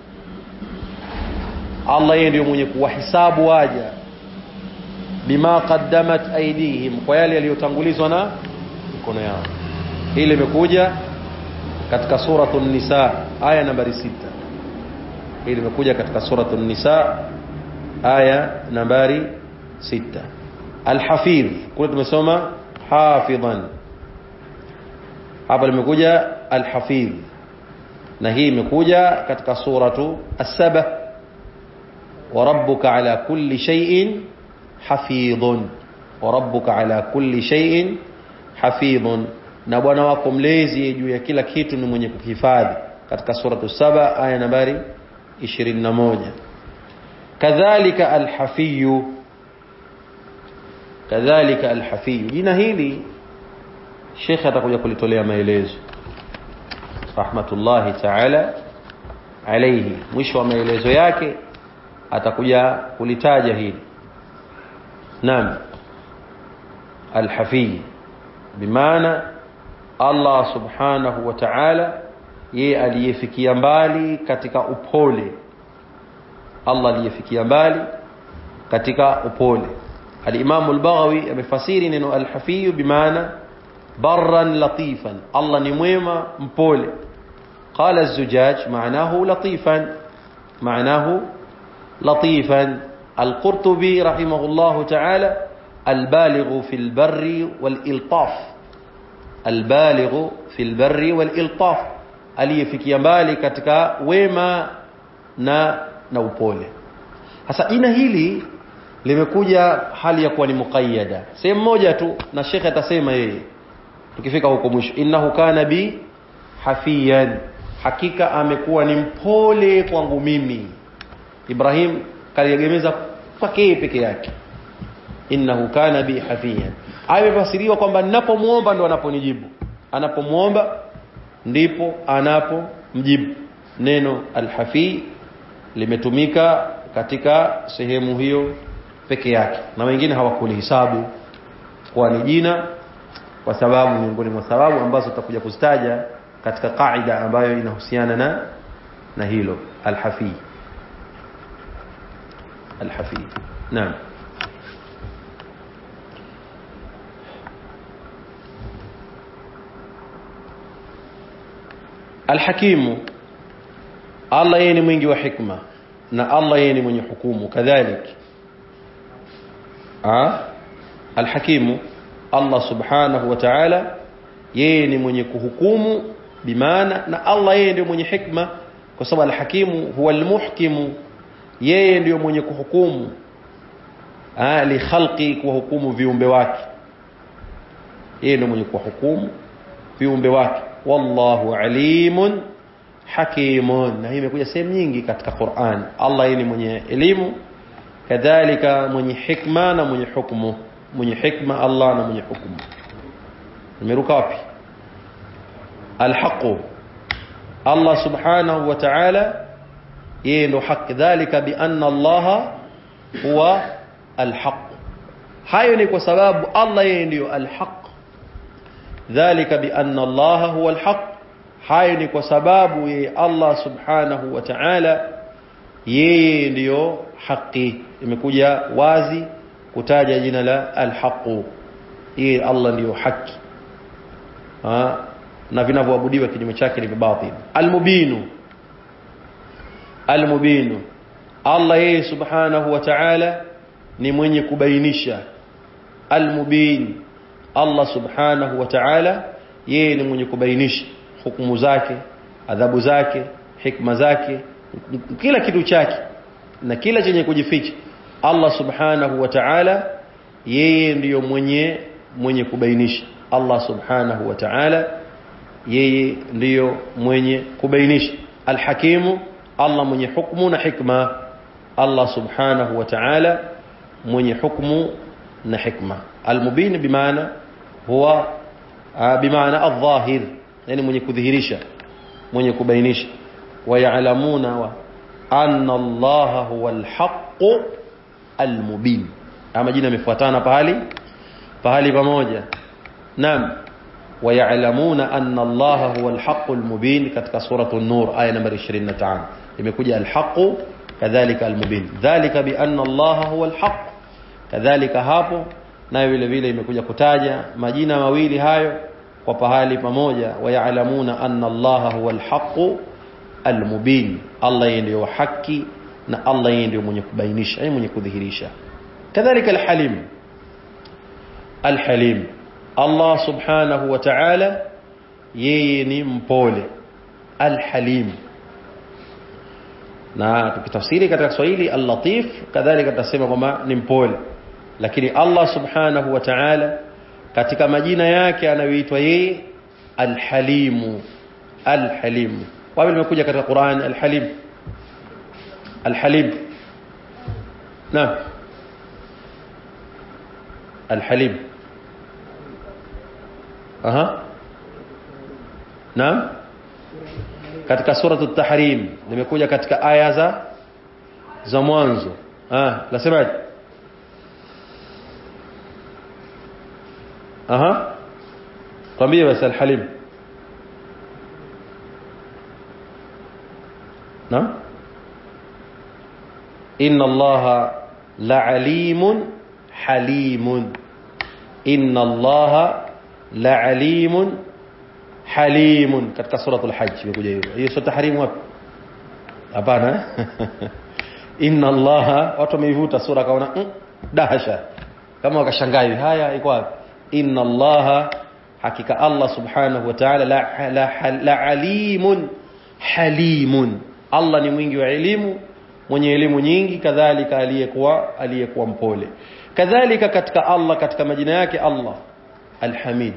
Allah yeye ndio mwenye kuwahisabu waja, bima qaddamat aydihim, kwa yale yaliyotangulizwa na mikono yao. Hili limekuja katika suratul Nisa aya nambari sita. Hili limekuja katika suratul Nisa aya nambari sita. Al-hafidh kule tumesoma hafidhan, hapa limekuja al-hafidh, na hii imekuja katika suratu as-saba, wa rabbuka ala kulli shay'in hafidhun, wa rabbuka ala kulli shay'in hafidhun, na Bwana wako mlezi juu ya kila kitu ni mwenye kuhifadhi, katika suratu saba aya nambari ishirini na moja. Kadhalika al-hafiyu, kadhalika al-hafiyu, jina hili Sheikh atakuja kulitolea maelezo rahmatullahi ta'ala alayhi, mwisho wa maelezo yake atakuja kulitaja hili. Naam, al-hafiy bimaana Allah subhanahu wa ta'ala yeye aliyefikia mbali katika upole, Allah aliyefikia mbali katika upole. Al-Imam al-Baghawi amefasiri neno al-hafiy bimaana barran latifan, Allah ni mwema mpole. Qala az-Zujaj ma'nahu latifan, ma'nahu latifan. Al-Qurtubi rahimahullahu ta'ala al-balighu fil barri wal iltaf, al-balighu fil barri wal iltaf, aliyefikia mbali katika wema na na upole. Sasa ina hili limekuja hali ya kuwa ni muqayyada, sehemu moja tu, na Sheikh atasema yeye tukifika huko mwisho, innahu kana bi hafiyan, hakika amekuwa ni mpole kwangu mimi. Ibrahim kaliegemeza kwake peke yake, innahu kana bi hafiyan. Amefasiriwa kwamba ninapomuomba ndo anaponijibu, anapomuomba ndipo anapomjibu. Neno al-hafi limetumika katika sehemu hiyo peke yake, na wengine hawakulihisabu kwa ni jina, kwa sababu miongoni mwa sababu ambazo tutakuja kuzitaja katika kaida ambayo inahusiana na na hilo al-hafi. Al-hafi, naam. Al-hakimu, Allah yeye ni mwingi wa hikma, na Allah yeye ni mwenye hukumu kadhalika. Ah, al-hakimu, Allah subhanahu wa ta'ala yeye ni mwenye kuhukumu, bimaana na Allah yeye ndio mwenye hikma, kwa sababu al-hakimu huwa al-muhkimu, yeye ndio mwenye kuhukumu ah li khalqi, kuhukumu viumbe wake, yeye ndio mwenye kuhukumu viumbe wake. Wallahu alimun hakimun, na hii imekuja sehemu nyingi katika Qur'an. Allah yeye ni mwenye elimu, kadhalika mwenye hikma na mwenye hukumu. Mwenye hikma Allah na mwenye hukumu. Nimeruka wapi? Al-haqq, Allah subhanahu wa ta'ala yeye ndo haki, dhalika bi anna Allah huwa al-haqq. Hayo ni kwa sababu Allah yeye ndio al-haqq, dhalika bi anna Allah huwa al-haqq. Hayo ni kwa sababu yeye Allah subhanahu wa ta'ala yeye ndio haki. Imekuja wazi kutaja jina la al-haqq, yeye Allah ndio haki, ha, na vinavyoabudiwa kinyume chake ni batil. Al-mubinu, al-mubinu, Allah yeye subhanahu wa ta'ala ni mwenye kubainisha. Al-mubin, Allah subhanahu wa ta'ala yeye ni mwenye kubainisha hukumu zake, adhabu zake, hikma zake, kila kitu chake na kila chenye kujificha. Allah subhanahu wa ta'ala yeye ndiyo mwenye mwenye kubainisha. Allah subhanahu wa ta'ala yeye ndiyo mwenye kubainisha. Al-hakimu, Allah mwenye hukumu na hikma. Allah subhanahu wa ta'ala mwenye hukumu na hikma. Al-mubin bimaana huwa bimaana al-dhahir, yani mwenye kudhihirisha, mwenye kubainisha. Wa ya'lamuna wa anna Allah huwa al-haqq al-mubin. Ama jina yamefuatana pahali pahali pamoja. Naam. Wa ya'lamuna anna Allah huwa al-haqq al-mubin, katika suratu an-nur aya nambari ishirini na tano imekuja al-haqq kadhalika al-mubin. Dhalika bi anna Allah huwa al-haqq, kadhalika hapo nayo vile vile imekuja kutaja majina mawili hayo kwa pahali pamoja. Wa ya'lamuna anna Allah huwa al-haqq al-mubin, Allah yeye ndio haki na Allah yeye ndio mwenye kubainisha, yeye mwenye kudhihirisha. Kadhalika al-halim, al-halim, Allah subhanahu wa ta'ala yeye ni mpole, al-halim. Na tukitafsiri katika Kiswahili al-latif, kadhalika tutasema kwamba ni mpole, lakini Allah subhanahu wa ta'ala katika majina yake anayoitwa yeye al-halimu, al-halim. Wapi limekuja katika Qur'an al-halim? Al-halim, naam, al-halim, aha, naam, katika suratu at-tahrim limekuja katika aya za za mwanzo. Ah, nasemaje? aha, kwambie basi al-halim. Naam, inna Allaha la'alimun halimun, inna Allaha la alimun halimun katika suratul hajj imekuja hiyo. Hiyo sura tahrim wapi? Hapana. Inna Allaha, watu wameivuta sura kaona mm, dahasha kama wakashangai haya iko wapi? Inna Allaha, hakika Allah subhanahu wa ta'ala la, la, la alimun halimun, Allah ni mwingi wa elimu, mwenye elimu nyingi, kadhalika aliyekuwa aliyekuwa mpole. Kadhalika katika Allah, katika majina yake Allah Al-Hamid,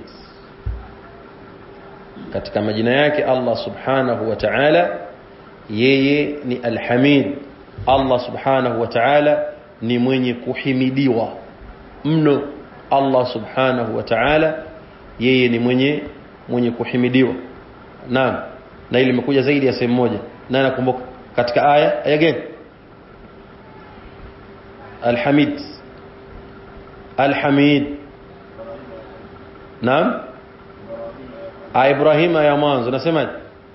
katika majina yake Allah subhanahu wa ta'ala yeye ni Al-Hamid. Allah subhanahu wa ta'ala ni mwenye kuhimidiwa mno. Allah subhanahu wa ta'ala yeye ni mwenye mwenye kuhimidiwa. Naam, na ile imekuja zaidi ya sehemu moja. Na nakumbuka katika aya aya gani? Al-Hamid, Al-Hamid. Naam, aya Ibrahim ya mwanzo nasemaje?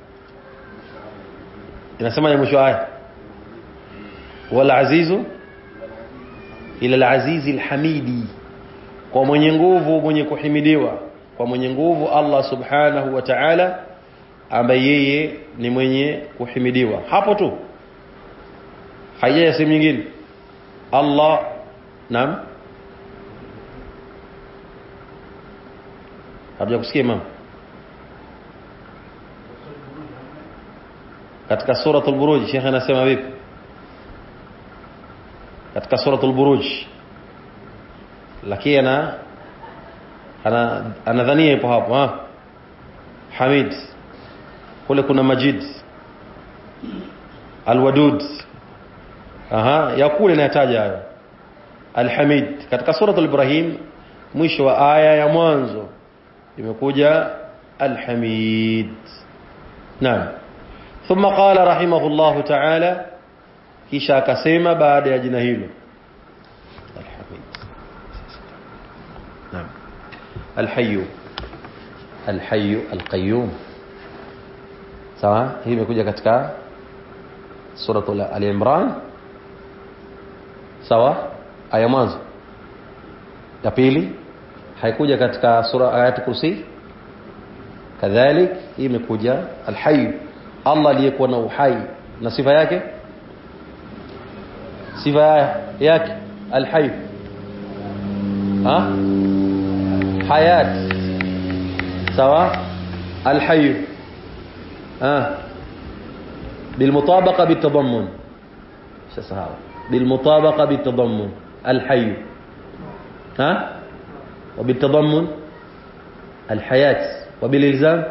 Inasemaje mwisho aya? Wal azizu ila al-azizi al-hamidi, kwa mwenye nguvu mwenye kuhimidiwa, kwa mwenye nguvu Allah subhanahu wa ta'ala ambaye yeye ni mwenye kuhimidiwa. Hapo tu, haija sehemu nyingine. Allah, naam, habja kusikia mama katika suratul buruj. Sheikh anasema vipi katika suratul buruj? Lakini ana ana anadhania ipo hapo ha Hamid, kule kuna Majid, Al-Wadud, aha ya kule nataja hayo Al-Hamid. Katika suratul Ibrahim mwisho wa aya ya mwanzo imekuja Al-Hamid. Naam. Thumma qala rahimahullahu ta'ala, kisha akasema baada ya jina hilo Al-Hamid. Naam. Al-Hayy, Al-Hayy Al-Qayyum. Sawa, hii imekuja katika suratul Al-Imran. Sawa, aya mwanzo. Ya pili haikuja katika sura Ayatul Kursi. Kadhalik hii imekuja Al-Hayy, Allah aliyekuwa na uhai na sifa yake, sifa yake Al-Hayy ha hayat. Sawa, Al-Hayy ها بالمطابقه بالتضمن، سهل بالمطابقه بالتضمن الحي ها وبالتضمن الحياه وبالالزام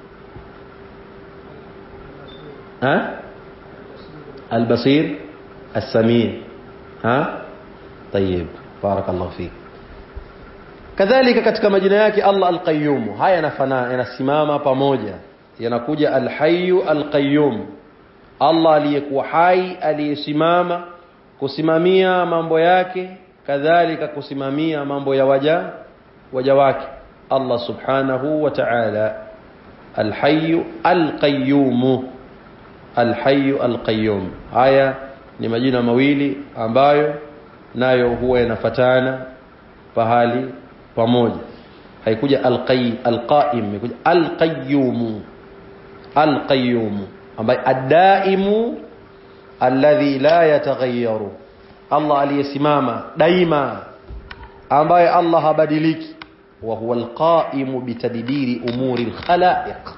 ها البصير السميع ها طيب بارك الله فيك. kadhalika katika majina yake Allah Al-Qayyum, haya yanafana yanasimama pamoja, yanakuja Al-Hayy Al-Qayyum, Allah aliyekuwa hai, aliyesimama kusimamia mambo yake, kadhalika kusimamia mambo ya waja waja wake Allah subhanahu wa ta'ala. Al-Hayy Al-Qayyum, Al-Hayy Al-Qayyum, haya ni majina mawili ambayo nayo huwa yanafatana pahali pamoja. Haikuja Al-Qayyim Al-Qaim, imekuja Al-Qayyum, Al-Qayyum ambaye ad-daimu alladhi la yataghayyaru, Allah aliyesimama daima, ambaye Allah habadiliki. Wa huwa al-qaimu bitadbiri umuri al-khalaiq.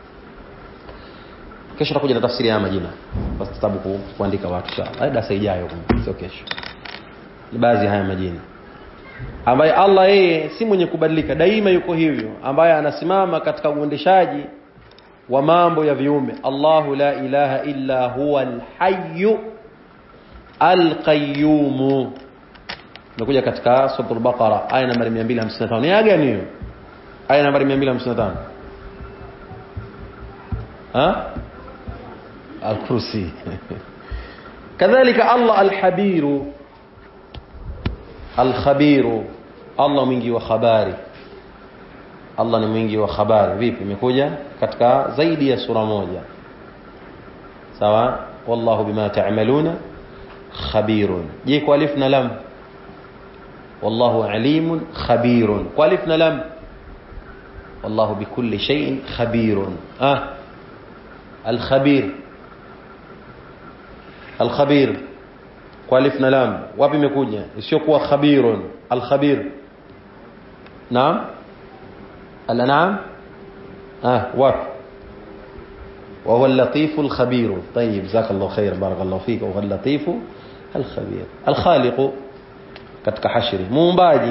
Kesho tutakuja na tafsiri ya majina, basi tutabu kuandika watu sawa, baada ya ijayo, sio kesho. Ni baadhi haya majina ambaye Allah yeye si mwenye kubadilika, daima yuko hivyo, ambaye anasimama katika uendeshaji wa mambo ya viumbe. Allahu la ilaha illa huwa al-Hayy Al-Qayyum. Nakuja katika suratul Baqara aya nambari mia mbili hamsini na tano. Ni aya gani hiyo? Aya nambari mia mbili hamsini na tano. Ha? Al-Kursi. Kadhalika Allah Al-Habiru, Al-Khabiru, Allah mwingi wa habari. Allah ni mwingi wa habari. Vipi? Imekuja katika zaidi ya sura moja. Sawa? Wallahu bima ta'maluna khabirun. Je, kwa alif na lam? Wallahu alimun khabirun. Kwa alif na lam? wallahu bikulli shay'in khabirun. Ah, al-khabir, al-khabir kwa alif na lam, wapi imekuja? Sio kuwa khabirun, al-khabir. Naam, al-an'am. Ah, wapi? wa huwa al-latif al-khabir. Tayyib, jazakallahu khair, barakallahu fik. wa huwa al-latif al-khabir. Al-khaliq katika hashri, muumbaji.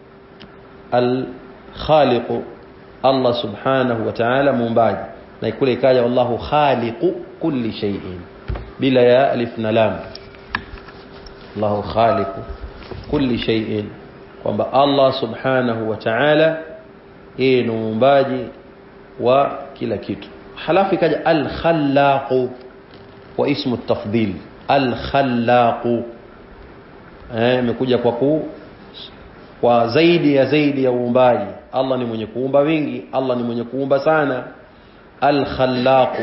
Al-khaliq, Allah subhanahu wa ta'ala muumbaji. Na kule ikaja wallahu khaliqu kulli shay'in bila ya alif na lam. Allahu khaliqu kulli shay'in, kwamba Allah subhanahu wa ta'ala yeye ni muumbaji wa kila kitu. Halafu ikaja al-khallaq wa ismu at-tafdhil. Al-khallaq eh imekuja kwa ku kwa zaidi ya zaidi ya uumbaji. Allah ni mwenye kuumba wingi, Allah ni mwenye kuumba sana. Al-khallaq.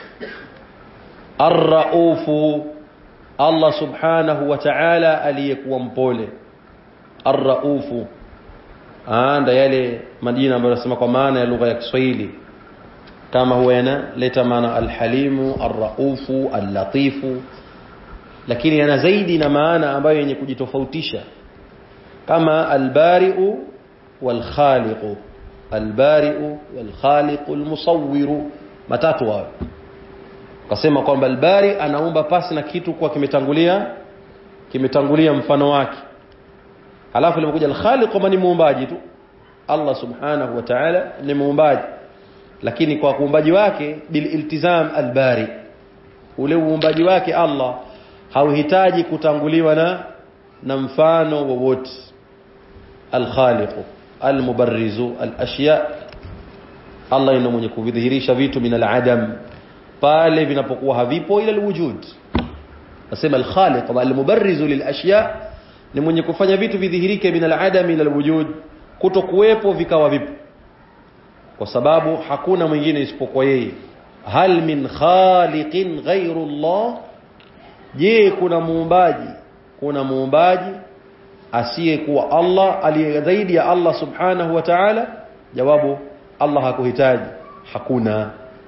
Ar-rauf, Allah subhanahu wa ta'ala aliyekuwa mpole. Ar-rauf, anda yale majina ambayo nasema kwa maana ya lugha ya Kiswahili, kama huwa yanaleta maana al-halimu, ar-raufu, al-latifu, lakini yana zaidi na maana ambayo yenye kujitofautisha, kama al-bari'u wal-khaliqu. Al-bari'u wal-khaliqu al-musawwiru, matatu hayo. Kasema kwamba al-bari anaumba pasi na kitu kwa kimetangulia kimetangulia mfano wake. Halafu limekuja al-khaliq kama ni muumbaji tu. Allah subhanahu wa ta'ala ni muumbaji, lakini kwa kuumbaji wake bil iltizam al-bari, ule uumbaji wake Allah hauhitaji kutanguliwa na na mfano wowote. Al-khaliq al-mubarrizu al-ashya, Allah ndiye mwenye kudhihirisha vitu min al-adam pale vinapokuwa havipo ila al-wujud. Nasema al-khaliq al-mubarrizu lil-ashya, ni mwenye kufanya vitu vidhihirike min al-adam ila al-wujud, kutokuwepo vikawa vipo, kwa sababu hakuna mwingine isipokuwa yeye. Hal min khaliqin ghayru Allah, je kuna muumbaji kuna muumbaji asiyekuwa Allah, aliye zaidi ya Allah subhanahu wa ta'ala? Jawabu, Allah hakuhitaji, hakuna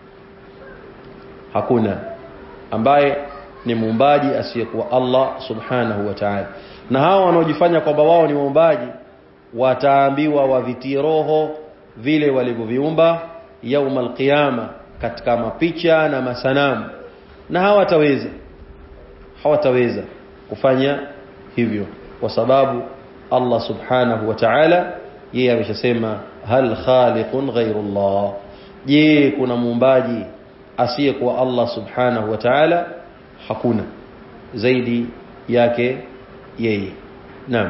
hakuna ambaye ni muumbaji asiyekuwa Allah subhanahu wa ta'ala. Na hao wanaojifanya kwamba wao ni muumbaji wataambiwa wavitie roho vile walivyoviumba yaum al-qiyama katika mapicha na masanamu, na hawataweza hawataweza kufanya hivyo, kwa sababu Allah subhanahu wa ta'ala yeye ameshasema hal khaliqun ghayru Allah, je kuna muumbaji asiyekuwa Allah subhanahu wa ta'ala? Hakuna zaidi yake yeye. Naam.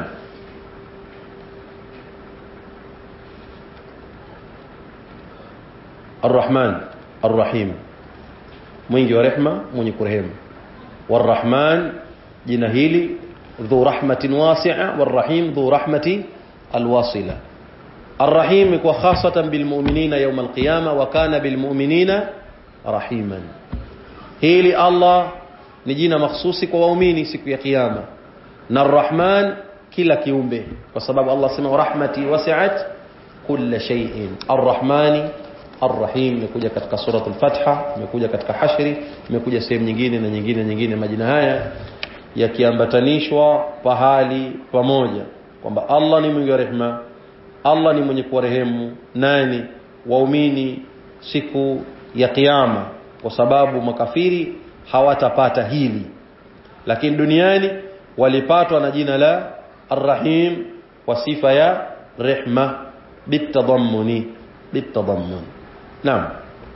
Ar-Rahman Ar-Rahim, mwingi wa rehema, mwenye kurehemu. War-Rahman, jina hili dhu rahmatin wasi'a, war-Rahim dhu rahmati al-wasila. Ar-Rahim kwa khasatan bil mu'minina yawm al-qiyamah, wa kana bil mu'minina rahiman. Hili Allah ni jina mahsusi kwa waumini siku ya kiyama, na Ar-Rahman kila kiumbe, kwa sababu Allah sema rahmati wasi'at kulla shay'in. Ar-Rahmani Ar-Rahim imekuja katika suratul Fatha, imekuja katika Hashri, imekuja sehemu nyingine na nyingine nyingine. Majina haya yakiambatanishwa pahali pamoja kwamba Allah ni mwingi wa rehema, Allah ni mwenye kuwarehemu nani? Waumini siku ya kiyama, kwa sababu makafiri hawatapata hili, lakini duniani walipatwa na jina la Ar-Rahim kwa sifa ya rehma bitadammuni bitadammun. Naam.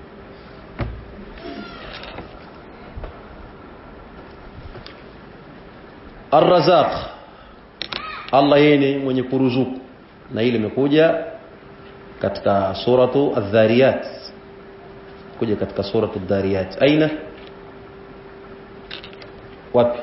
Ar-Razzaq, Allah yeye mwenye kuruzuku, na ile imekuja katika suratu Adh-Dhariyat, kuja katika suratu Adh-Dhariyat. Aina wapi?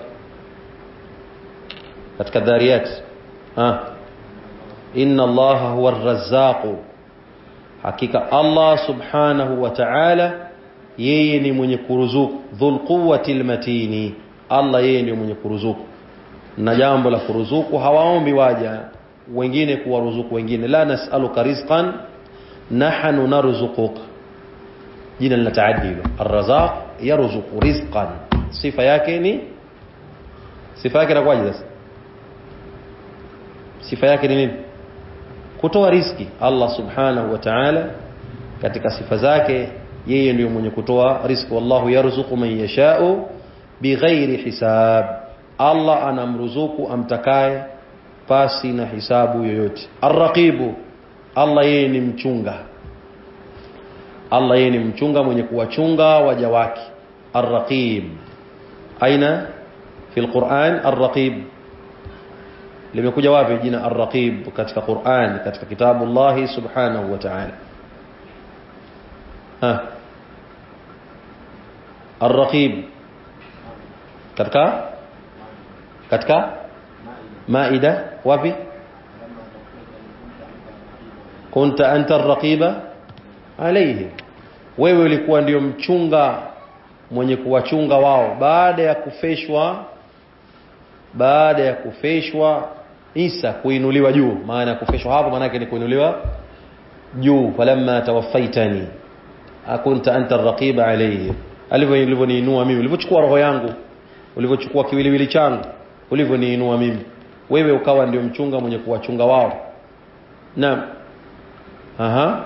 Katika Dhariyat. Ah, inna Allaha huwa ar-Razzaq, hakika Allah subhanahu wa ta'ala yeye ni mwenye kuruzuku. Dhul quwwatil matini, Allah yeye ni mwenye kuruzuku, na jambo la kuruzuku hawaombi waja wengine kuwaruzuku wengine. La nas'aluka rizqan nahnu narzuquka, jina linataaddi hilo. Ar-Razzaq yarzuqu rizqan, sifa yake ni sifa yake inakuwaje sasa? Sifa yake ni nini? Kutoa riziki. Allah subhanahu wa ta'ala katika sifa zake yeye ndiye mwenye kutoa riziki. Wallahu yarzuqu man yasha'u bighairi hisab, Allah anamruzuku amtakaye pasi na hisabu yoyote. Ar-Raqibu, Allah yeye ni mchunga. Allah yeye ni mchunga mwenye kuwachunga waja wake. Ar-Raqib, aina fi al-Qur'an ar-Raqib? Limekuja wapi jina Ar-Raqib katika Qur'an, katika kitabu Allah subhanahu wa ta'ala? Ha, Ar-Raqib katika katika Maida wapi? Kunta anta ar-raqiba alayhi, wewe ulikuwa ndio mchunga mwenye kuwachunga wao baada ya kufeshwa baada ya kufeshwa Isa, kuinuliwa juu. Maana kufeshwa hapo maana yake ni kuinuliwa juu. Falamma tawaffaitani akunta anta ar-raqiba alayhi, alivyoniinua mimi, ulivyochukua roho yangu, ulivyochukua kiwiliwili changu, ulivyoniinua mimi, wewe ukawa ndio mchunga mwenye kuwachunga wao. Naam. Aha.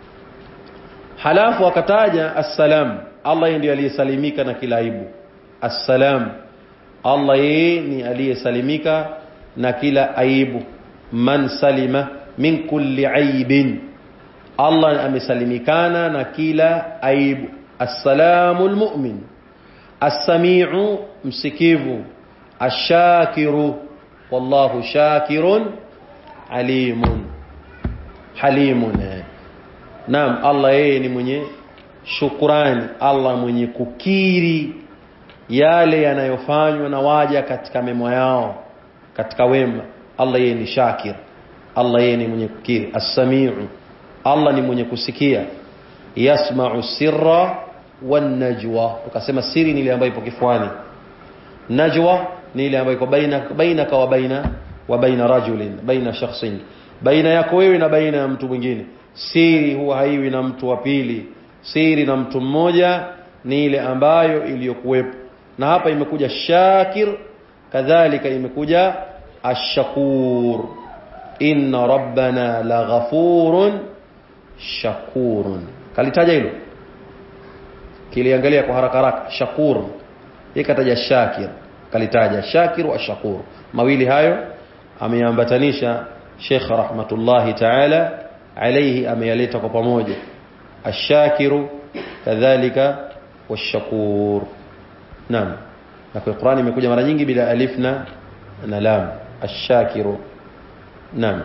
Halafu akataja as-salam, Allah ndiye aliyesalimika na kila aibu. As-salam, Allah yeye ni aliyesalimika na kila aibu. Man salima min kulli aibin, Allah amesalimikana na kila aibu. As-salamul mu'min, as-sami'u msikivu, ash-shakiru wallahu shakirun alimun halimun. Naam, Allah yeye ni mwenye shukrani, Allah mwenye kukiri yale yanayofanywa na waja katika mema yao, katika wema. Allah yeye ni shakir, Allah yeye ni mwenye kukiri. As-sami'u, Allah ni mwenye kusikia. Yasma'u sirra wan najwa, tukasema siri ni ile ambayo ipo kifuani, najwa ni ile ambayo iko baina bainaka wa baina wa baina rajulin, baina shakhsin, baina yako wewe na baina ya mtu mwingine. Siri huwa haiwi na mtu wa pili, siri na mtu mmoja ni ile ambayo iliyokuwepo. Na hapa imekuja shakir, kadhalika imekuja ash-shakur. Inna rabbana laghafurun shakurun, kalitaja hilo, kiliangalia kwa haraka haraka. Shakur ikataja shakir, kalitaja shakir wa shakur. Mawili hayo ameambatanisha Sheikh rahmatullahi ta'ala alayhi, ameyaleta kwa pamoja, ash-shakiru kadhalika wash-shakur. Naam, na kwa Qur'ani imekuja mara nyingi bila alif na na lam, ash-shakiru. Naam,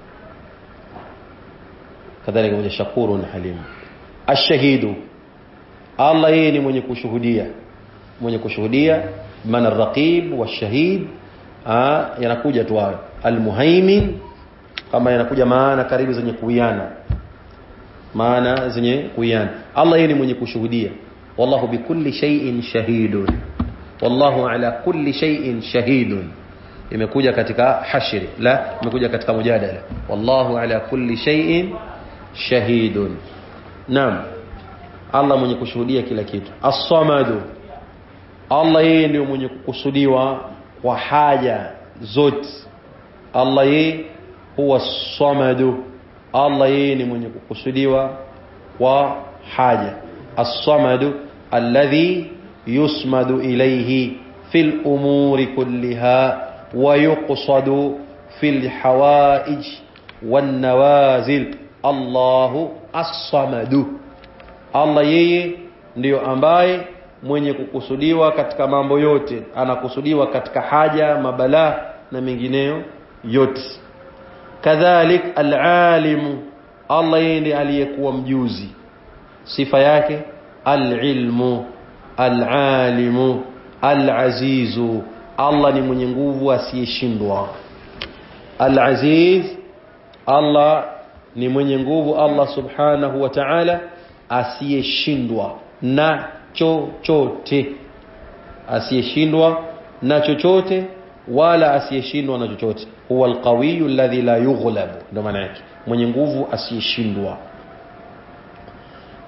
kadhalika mwenye shakurun halim. Ash-shahidu, Allah yeye ni mwenye kushuhudia, mwenye kushuhudia. Maana ar-raqib wash-shahid ah yanakuja tu hayo. Al-muhaimin kama yanakuja maana karibu zenye kuiana, maana zenye kuiana. Allah yeye ni mwenye kushuhudia. Wallahu bikulli shay'in shahidun, wallahu ala kulli shay'in shahidun. Imekuja katika hashri, la imekuja katika mujadala. Wallahu ala kulli shay'in shahidun. Naam, Allah mwenye kushuhudia kila kitu. As-samadu, Allah yeye ndio mwenye kukusudiwa kwa haja zote. Allah yeye huwa as-samadu, Allah yeye ni mwenye kukusudiwa kwa haja. As-samadu alladhi yusmadu ilayhi fil umuri kulliha wa yuqsadu fil hawaij wan nawazil. Allahu as-samadu, Allah yeye ndiyo ambaye mwenye kukusudiwa katika mambo yote, anakusudiwa katika haja, mabalaa na mengineyo yote. Kadhalik al-alimu, Allah yeye ndiye aliyekuwa mjuzi, sifa yake al-ilmu. Al-alimu, al-azizu, Allah ni mwenye nguvu asiyeshindwa. Al-aziz, Allah ni mwenye nguvu, Allah subhanahu wa ta'ala asiyeshindwa na chochote, asiyeshindwa na chochote wala asiyeshindwa na chochote. Huwa al-qawiyyu alladhi la yughlab, ndio maana yake, mwenye nguvu asiyeshindwa.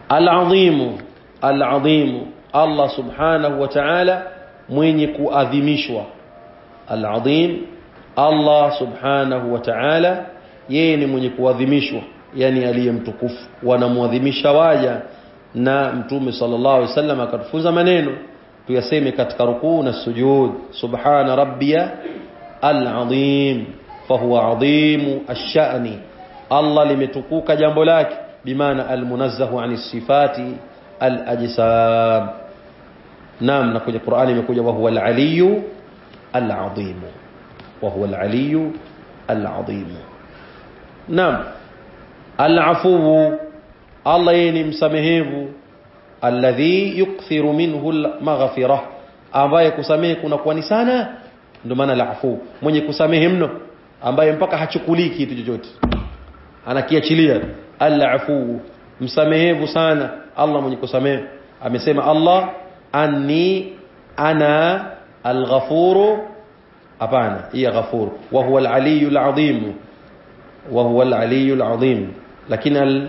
al-azim al-azim Allah subhanahu wa ta'ala mwenye kuadhimishwa. Al-azim Allah subhanahu wa ta'ala yeye ni mwenye kuadhimishwa, yani aliyemtukufu. Wanamuadhimisha waja, na mtume sallallahu alaihi wasallam akatufunza maneno tuyaseme katika rukuu na sujud: subhana rabbiya al-azim fahuwa azimu ash-sha'ni. Allah limetukuka jambo lake, bimaana al-munazzahu ani sifati al-ajsam. Naam, na kwenye Qur'ani imekuja wa huwa al-aliyyu al-azim, wa huwa al-aliyyu al-azim. Naam, al-afu Allah yeye ni msamehevu, alladhi yukthiru minhu al-maghfirah, ambaye kusamehe kuna kuwa ni sana, ndio maana al-afu, mwenye kusamehe mno, ambaye mpaka hachukuli kitu chochote anakiachilia. Al-afu, msamehevu sana, Allah mwenye kusamehe. Amesema Allah, anni ana al-ghafuru, hapana, hiya ghafur, wa huwa al-aliyyu al-azim, wa huwa al-aliyyu al-azim. Lakini al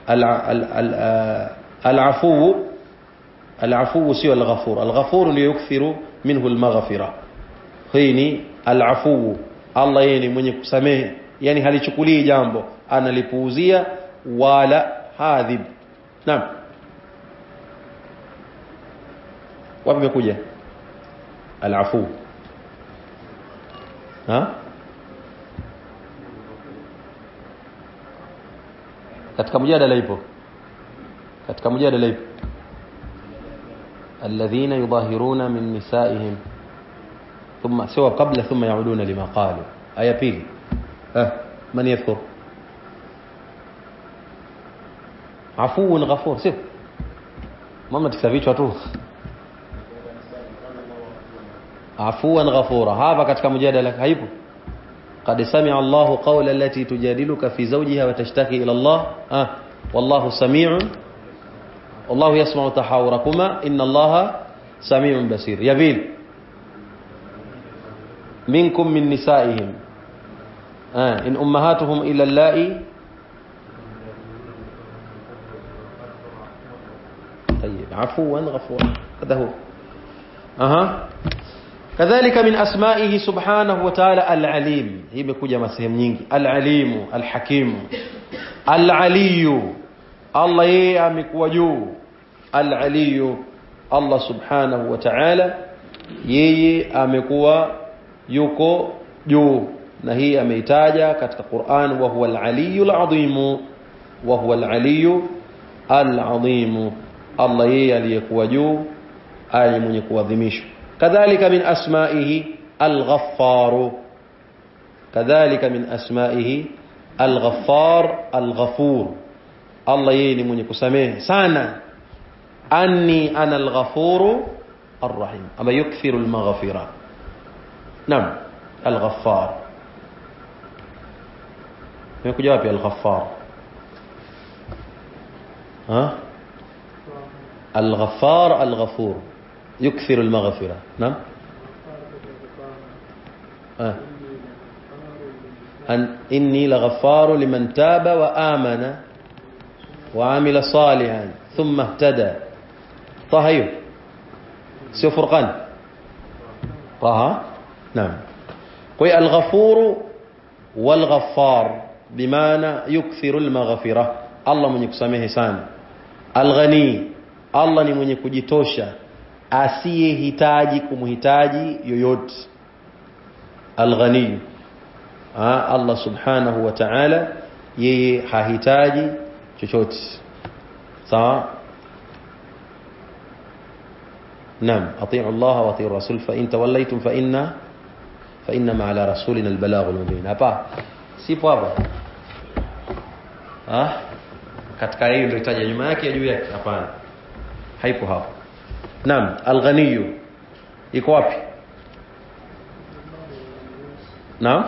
al-afu al-afu sio al-ghafur. Al-ghafur ndio yukthiru minhu al-maghfira. Hii al-afu, Allah yeye ni mwenye kusamehe, yani halichukulii jambo, analipuuzia wala hadhib. Naam, wapi imekuja al-afu? Ha, katika mjadala ipo, katika mjadala ipo alladhina yudahiruna min nisaihim thumma sawa qabla thumma yauduna lima qalu. Aya pili. Ah, man yadhkur? Afuun ghafur, sio mama tisavichwa tu. Afuwan ghafura, hapa katika mjadala haipo. قد سمع الله قول التي تجادلك في زوجها وتشتكي إلى الله آه. والله سميع، والله يسمع تحاوركما إن الله سميع بصير. يبيل منكم من نسائهم آه. إن أمهاتهم إلا اللائي. طيب، عفوا غفورا، هذا هو. أها. كذلك من أسمائه سبحانه وتعالى العليم. هي بكوجة مسهم nyingi. العليم الحكيم العلي، الله yeye amekuwa juu. العلي Allah subhanahu wa ta'ala yeye amekuwa yuko juu, na hii ameitaja katika Qur'an, wa huwa al-aliyyu al-azim, wa huwa al-aliyyu al-azim. Allah yeye aliyekuwa juu, ali mwenye kuadhimishwa. كذلك من أسمائه الغفار، كذلك من أسمائه الغفار الغفور. الله يني من يكسمه سانا، أني أنا الغفور الرحيم، أما يكثر المغفرة. نعم، الغفار. ما يكون جوابي الغفار؟ ها؟ الغفار الغفور يكثر المغفرة. نعم. آه. أن إني لغفار لمن تاب وآمن وعمل صالحا ثم اهتدى. طه سو فرقان طه. نعم. قوي الغفور والغفار بمعنى يكثر المغفرة. الله من يكسمه سان. الغني Allah ni mwenye kujitosha, asiyehitaji kumhitaji yoyote. Al-Ghani, Allah subhanahu wa ta'ala yeye hahitaji chochote. Sawa? Naam, atii'u Allah wa atii'u Rasul, fa in tawallaytum fa inna fa inna ma ala rasulina al-balaghul mubin. Hapa sipo hapa. Ah, katika hiyo ndio itaja nyuma yake juu yake? Hapana, haipo hapo. Naam, al-Ghani iko wapi? Naam,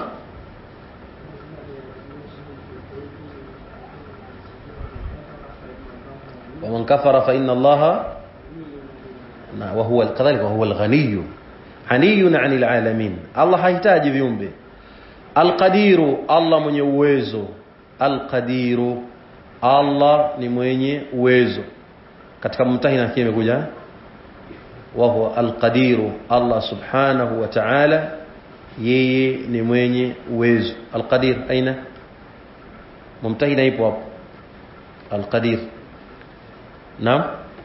ومن كفر فإن الله وهو كذلك وهو الغني غني عن العالمين. الله hahitaji viumbe. Al-Qadir, Allah mwenye uwezo. Al-Qadir, Allah ni mwenye uwezo. Katika Mumtahina kile imekuja wa huwa al-qadir, Allah subhanahu wa ta'ala yeye ni mwenye uwezo. Al-qadir aina? Mumtahina ipo hapo. Al-qadir. Naam.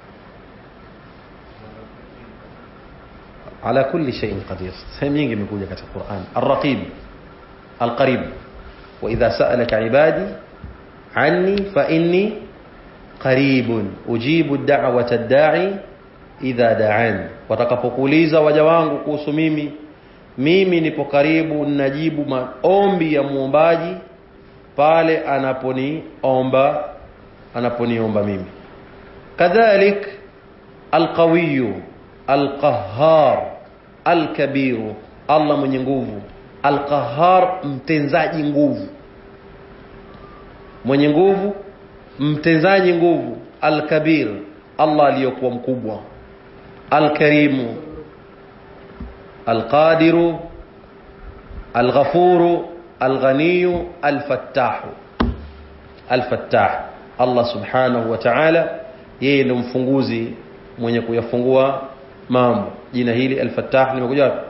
Ala kulli shay'in qadir. Sehemu nyingi imekuja katika Qur'an. Ar-raqib, al-qarib. Wa idha sa'alaka 'ibadi 'anni fa inni qaribun ujibu ad-da'wata ad-da'i idha da'an. Watakapokuuliza waja wangu kuhusu mimi, mimi nipo karibu, ninajibu maombi ya muombaji pale anaponiomba anaponiomba mimi. Kadhalik al-qawiyyu al-qahhar al-kabir, Allah mwenye nguvu. Al-qahhar, mtenzaji nguvu, mwenye nguvu, mtenzaji nguvu. Al-kabir, Allah aliyokuwa mkubwa. Al-karimu, al-qadiru, al-ghafuru, al-ghaniyu, al-fattahu. Al-fattah, Allah subhanahu wa ta'ala yeye ndiye mfunguzi mwenye kuyafungua mambo. Jina hili al-fattah limekuja wapi?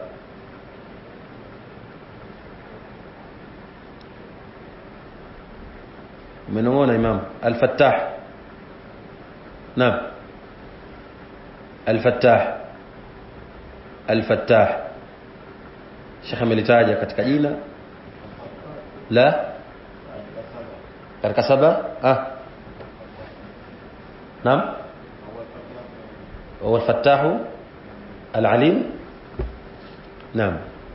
Umenongona Imam? Al-fattah. Naam. Al-fattah. Al-fattah. Sheikh amelitaja katika jina la katika saba. Ah. Naam. Huwa al-fattah al-alim. Naam.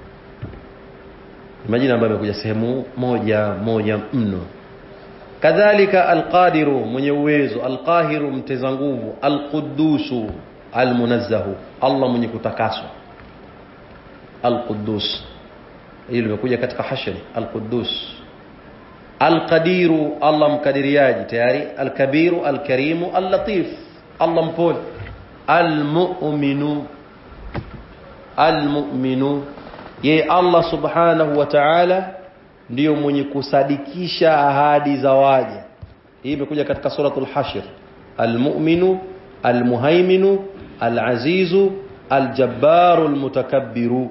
Majina ambayo yamekuja sehemu moja moja mno. Kadhalika al-qadiru, mwenye uwezo. Al-qahiru, mteza nguvu. Al-quddusu, al-munazzahu, Allah mwenye kutakaswa. Al-quddus, hilo limekuja katika hashri. Al-quddus. Al-qadiru, Allah mkadiriaji tayari. Al-kabiru, al-karimu, al-latif, Allah mpole. Al-mu'minu, al-mu'minu, ye Allah subhanahu wa ta'ala ndio mwenye kusadikisha ahadi za waja. Hii imekuja katika suratul Hashr. Al-mu'minu, al-muhaiminu, al-azizu, al-jabbaru, al-mutakabbiru.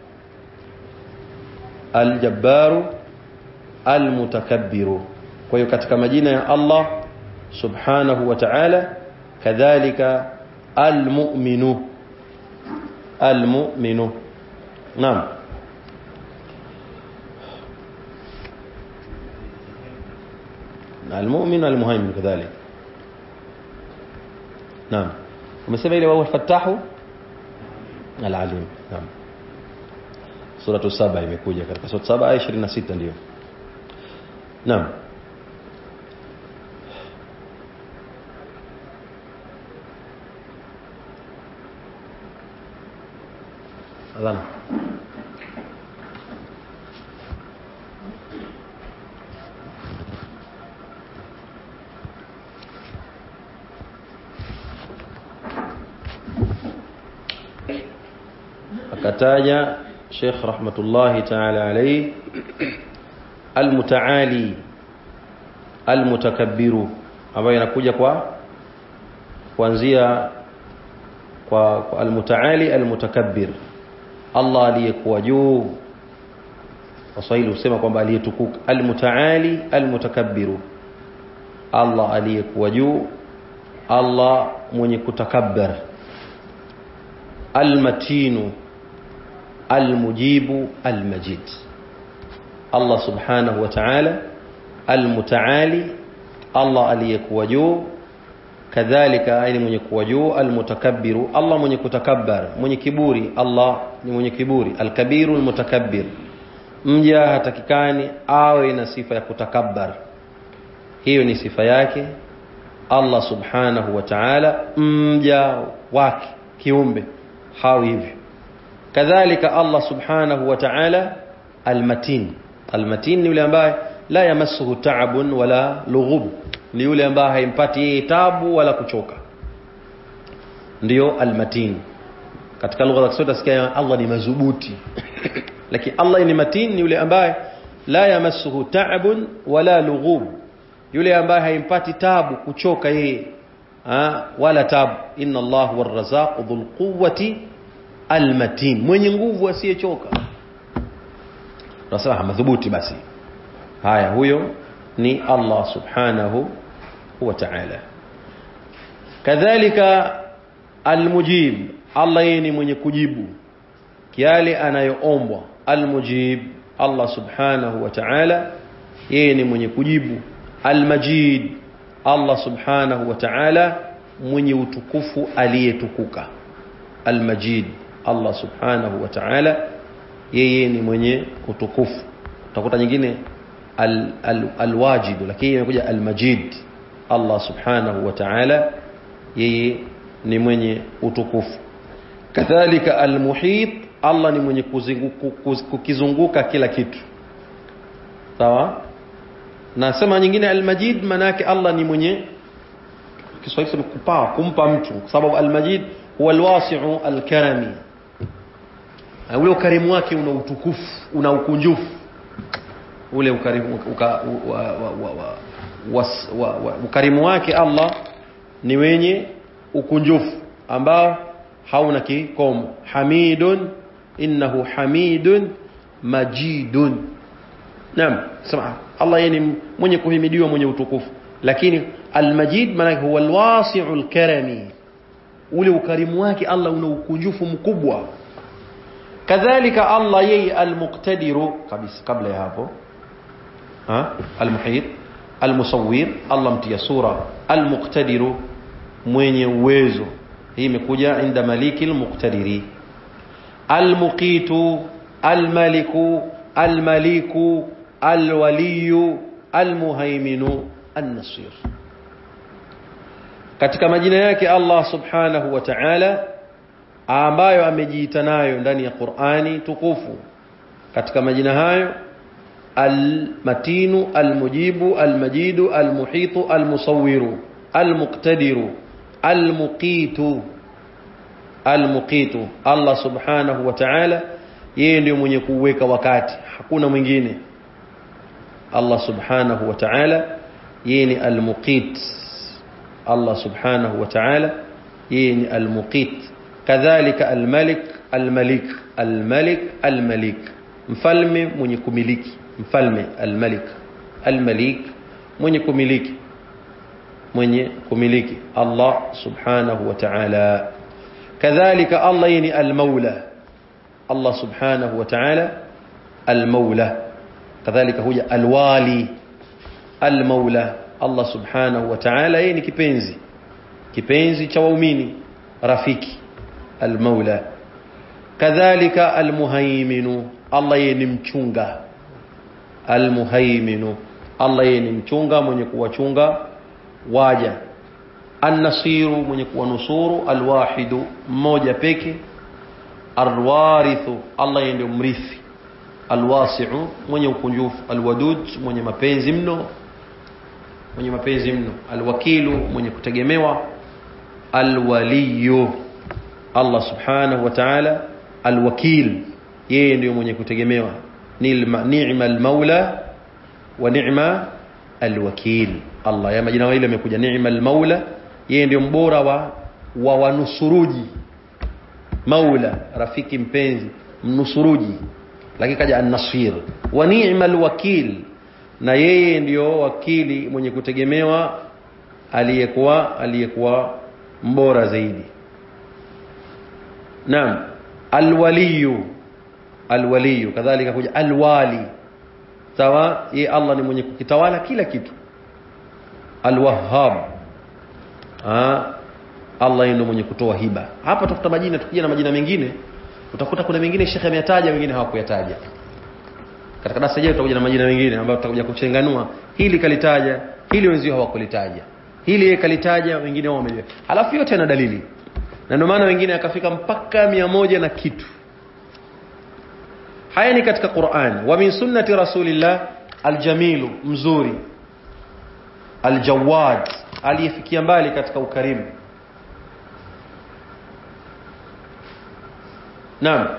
Al-jabbaru, al-mutakabbiru. Kwa hiyo katika majina ya Allah subhanahu wa ta'ala kadhalika al-mu'minu, al-mu'minu. Naam. المؤمن المهيمن كذلك. نعم. ومسمى إليه وهو الفتاح العليم. نعم. سورة السابع imekuja katika sura saba aya ishirini na sita ndio. Naam. Adhana. Akataja Sheikh rahmatullahi ta'ala alayhi al-mutaali al-mutakabbiru, ambayo inakuja kwa kuanzia kwa, kwa al-mutaali al-mutakabbir, Allah aliyekuwa juu. Waswahili husema kwamba aliyetukuka. Al-mutaali al-mutakabbiru, Allah aliyekuwa juu, Allah mwenye kutakabbar. Al-matinu, al-mujibu, al-majid, Allah subhanahu wa ta'ala. Al-mutaali, Allah aliyekuwa juu, kadhalika aini mwenye kuwa juu. Al-mutakabbiru, Allah mwenye kutakabbar, mwenye kiburi, Allah ni mwenye kiburi. Al-kabiru, al-mutakabbir, mja hatakikani awe na sifa ya kutakabbar, hiyo ni sifa yake Allah subhanahu wa ta'ala. Mja wake kiumbe hawi hivyo. Kadhalika Allah subhanahu wa ta'ala al-matin. Al-matin ni yule ambaye la yamassuhu ta'abun wala lughub, ni yule ambaye haimpati yeye tabu wala kuchoka, ndio al-matin. Katika lugha za Kiswahili tusikia Allah ni madhubuti lakini Allah ni matin, ni yule ambaye la yamassuhu ta'abun wala lughub, yule ambaye haimpati tabu kuchoka yeye wala tabu. Inna Allah huwa ar-razzaq dhul quwwati al-matin, mwenye nguvu asiyechoka. Rasul madhubuti. Basi haya, huyo ni Allah subhanahu wa ta'ala. Kadhalika al-mujib, Allah yeye ni mwenye kujibu yale anayoombwa. Al-mujib, Allah subhanahu wa ta'ala yeye ni mwenye kujibu. Al-majid, Allah subhanahu wa ta'ala mwenye utukufu aliyetukuka. Al-majid, Allah subhanahu wa ta'ala yeye ni mwenye utukufu. Utakuta nyingine al-wajid, lakini imekuja al-majid. Allah subhanahu wa ta'ala yeye ni mwenye utukufu. Kadhalika al-muhit, Allah ni mwenye kukizunguka kila kitu. Sawa? Na sema nyingine al-majid manake Allah ni mwenye Kiswahili kupaa kumpa mtu, kwa sababu al-majid huwa al-wasi'u al-karami. Ule ukarimu wake una utukufu, una ukunjufu. Ule ukarimu uka, wa, wa, wa, wa, wa, wa, ukarimu wake Allah ni wenye ukunjufu ambao hauna kikomo. Hamidun, innahu hamidun majidun. Naam, sema Allah yeye ni mwenye kuhimidiwa, mwenye utukufu. Lakini al-majid maana huwa al-wasi'u al-karami. Ule ukarimu wake Allah una ukunjufu mkubwa. Kadhalika Allah yeye al-muqtadiru, kabisa kabla ya hapo ha al-muhit al-musawwir, Allah mtia sura. Al-muqtadiru, mwenye uwezo. Hii imekuja inda maliki al-muqtadiri. Al-muqitu, al-maliku, al-maliku, al-waliyu, al-muhaiminu, an-nasir. Katika majina yake Allah subhanahu wa ta'ala ambayo amejiita nayo ndani ya Qur'ani tukufu, katika majina hayo al-matinu, al-mujibu, al-majidu, al-muhitu, al-musawwiru, al-muqtadiru, al-muqitu. Al-muqitu, Allah subhanahu wa ta'ala yeye ndiye mwenye kuweka wakati, hakuna mwingine. Allah subhanahu wa ta'ala yeye ni al-muqit. Allah subhanahu wa ta'ala yeye ni al-muqit. Kadhalika al-malik, al-malik, al-malik, al-malik, mfalme mwenye kumiliki. Mfalme al-malik, al-malik, mwenye kumiliki, mwenye kumiliki. Allah subhanahu wa ta'ala. Kadhalika Allah yeye ni al-maula. Allah subhanahu wa ta'ala al-maula. Kadhalika huja al-wali, al-maula. Allah subhanahu wa ta'ala yeye ni kipenzi, kipenzi cha waumini, rafiki, al-maula. Kadhalika al-muhaiminu, Allah yeye ni mchunga. Al-muhaiminu, Allah yeye ni mchunga, mwenye kuwachunga waja. An-nasiru, mwenye kuwanusuru. Al-wahidu, mmoja peke. Al-warithu, Allah yeye ndio mrithi. Al-wasi'u, mwenye ukunjufu. Al-wadud, mwenye mapenzi mno, mwenye mapenzi mno. Al-wakilu, mwenye kutegemewa. Al-waliyu, Allah subhanahu wa ta'ala al-wakil, yeye ndio mwenye kutegemewa. Ni'ma al-maula wa ni'ma al-wakil. Allah ya majina wale yamekuja ni'ma al-maula, yeye ndio mbora wa wa wanusuruji. Maula, rafiki mpenzi, mnusuruji. Lakini kaja an-nasir. Wa ni'ma al-wakil, na yeye ndio wakili mwenye kutegemewa, aliyekuwa aliyekuwa mbora zaidi. Naam, al-waliyu, al-waliyu kadhalika kuja al-wali. Sawa, yeye Allah ni mwenye kukitawala kila kitu. Al-wahhab, ah, Allah ndio mwenye kutoa hiba. Hapa tutafuta majina, tukija na majina mengine utakuta kuna mengine Sheikh ameyataja, mengine hawakuyataja. Katika darasa hili tutakuja na majina mengine ambayo tutakuja kuchenganua. Hili kalitaja, hili wenzio hawakulitaja. Hili yeye kalitaja, wengine wao wamejua. Halafu yote yana dalili. Na ndio maana wengine akafika mpaka mia moja na kitu. Haya ni katika Qur'an. Wa min sunnati rasulillah al-jamilu, mzuri. Al-jawad, aliyefikia mbali katika ukarimu. Naam.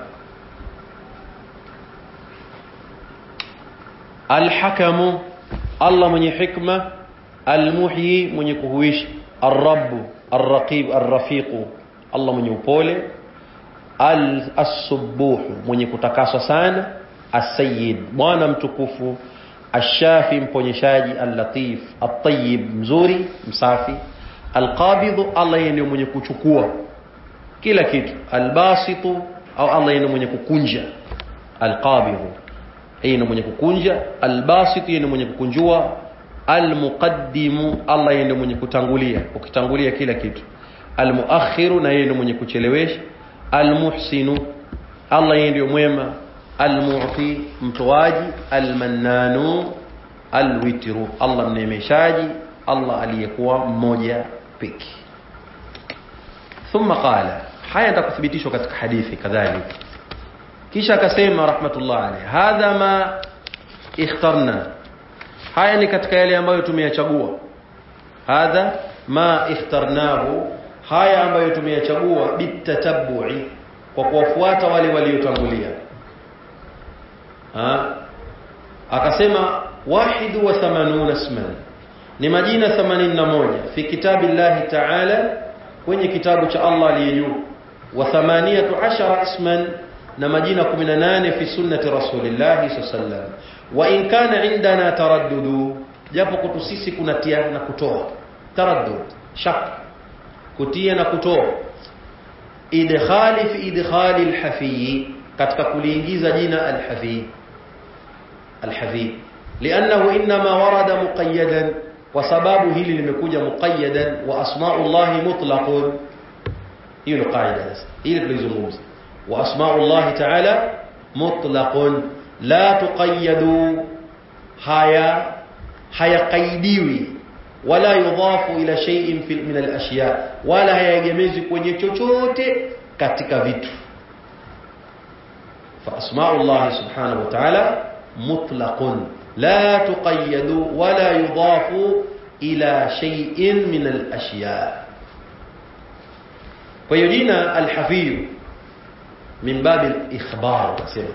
Al-hakamu, Allah mwenye hikma. Al-Muhyi, mwenye kuhuisha. Ar-Rabb, Ar-Raqib, Ar-Rafiq, Allah mwenye upole. Al-Subbuh, mwenye kutakaswa sana. As-Sayyid, Bwana mtukufu. Ash-Shafi, mponyeshaji. Al-Latif, At-Tayyib, mzuri, msafi. Al-Qabidh, Allah yeye ndiye mwenye kuchukua kila kitu. Al-Basit, au Allah yeye ndiye mwenye kukunja. Al-Qabidh, yeye ndiye mwenye kukunja. Al-Basit, yeye ndiye mwenye kukunjua. Al-Muqaddim, Allah yeye ndiye mwenye kutangulia, ukitangulia kila kitu. Al-Muakhir, na yeye ndiye mwenye kuchelewesha. Al-Muhsin, Allah yeye ndiye mwema. Al-Mu'ti, mtoaji. Al-Mannan, Al-Witr, Allah mnemeshaji, Allah aliyekuwa mmoja pekee. Thumma qala, haya nitakuthibitishwa katika hadithi kadhalika. Kisha akasema rahmatullah alayhi, hadha ma ikhtarna, haya ni katika yale ambayo tumeyachagua. Hadha ma ikhtarnahu, haya ambayo tumeyachagua bitatabui, kwa kuwafuata wale waliotangulia. Ha, akasema wahidu wa thamanuna isman, ni majina themanini na moja fi kitabillahi ta'ala, kwenye kitabu cha Allah aliye juu. Wa thamaniyatu ashara isman, na majina kumi na nane fi sunnati rasulillahi sallallahu alayhi wasallam. Wa in kana indana taraddudu, japo kwetu sisi kuna tia na kutoa. Taraddud, shak, kutia na kutoa. Idkhali fi idkhali al-hafi, katika kuliingiza jina al-hafi. Al-hafi li'annahu inma warada muqayyadan, kwa sababu hili limekuja muqayyadan. Wa asma'ullahi mutlaqun, hiyo ni qaida hili tulizungumza. Wa asma'ullahi ta'ala mutlaqun la tuqayyadu, haya hayaqaidiwi, wala yudhafu ila shay'in min al-ashya, wala hayaegemezi kwenye chochote katika vitu. Fa asma'ullahi subhanahu wa ta'ala mutlaqun la tuqayyadu wala yudhafu ila shay'in min al-ashya. Kwa hiyo jina al-Hafiy min babi al-ikhbar,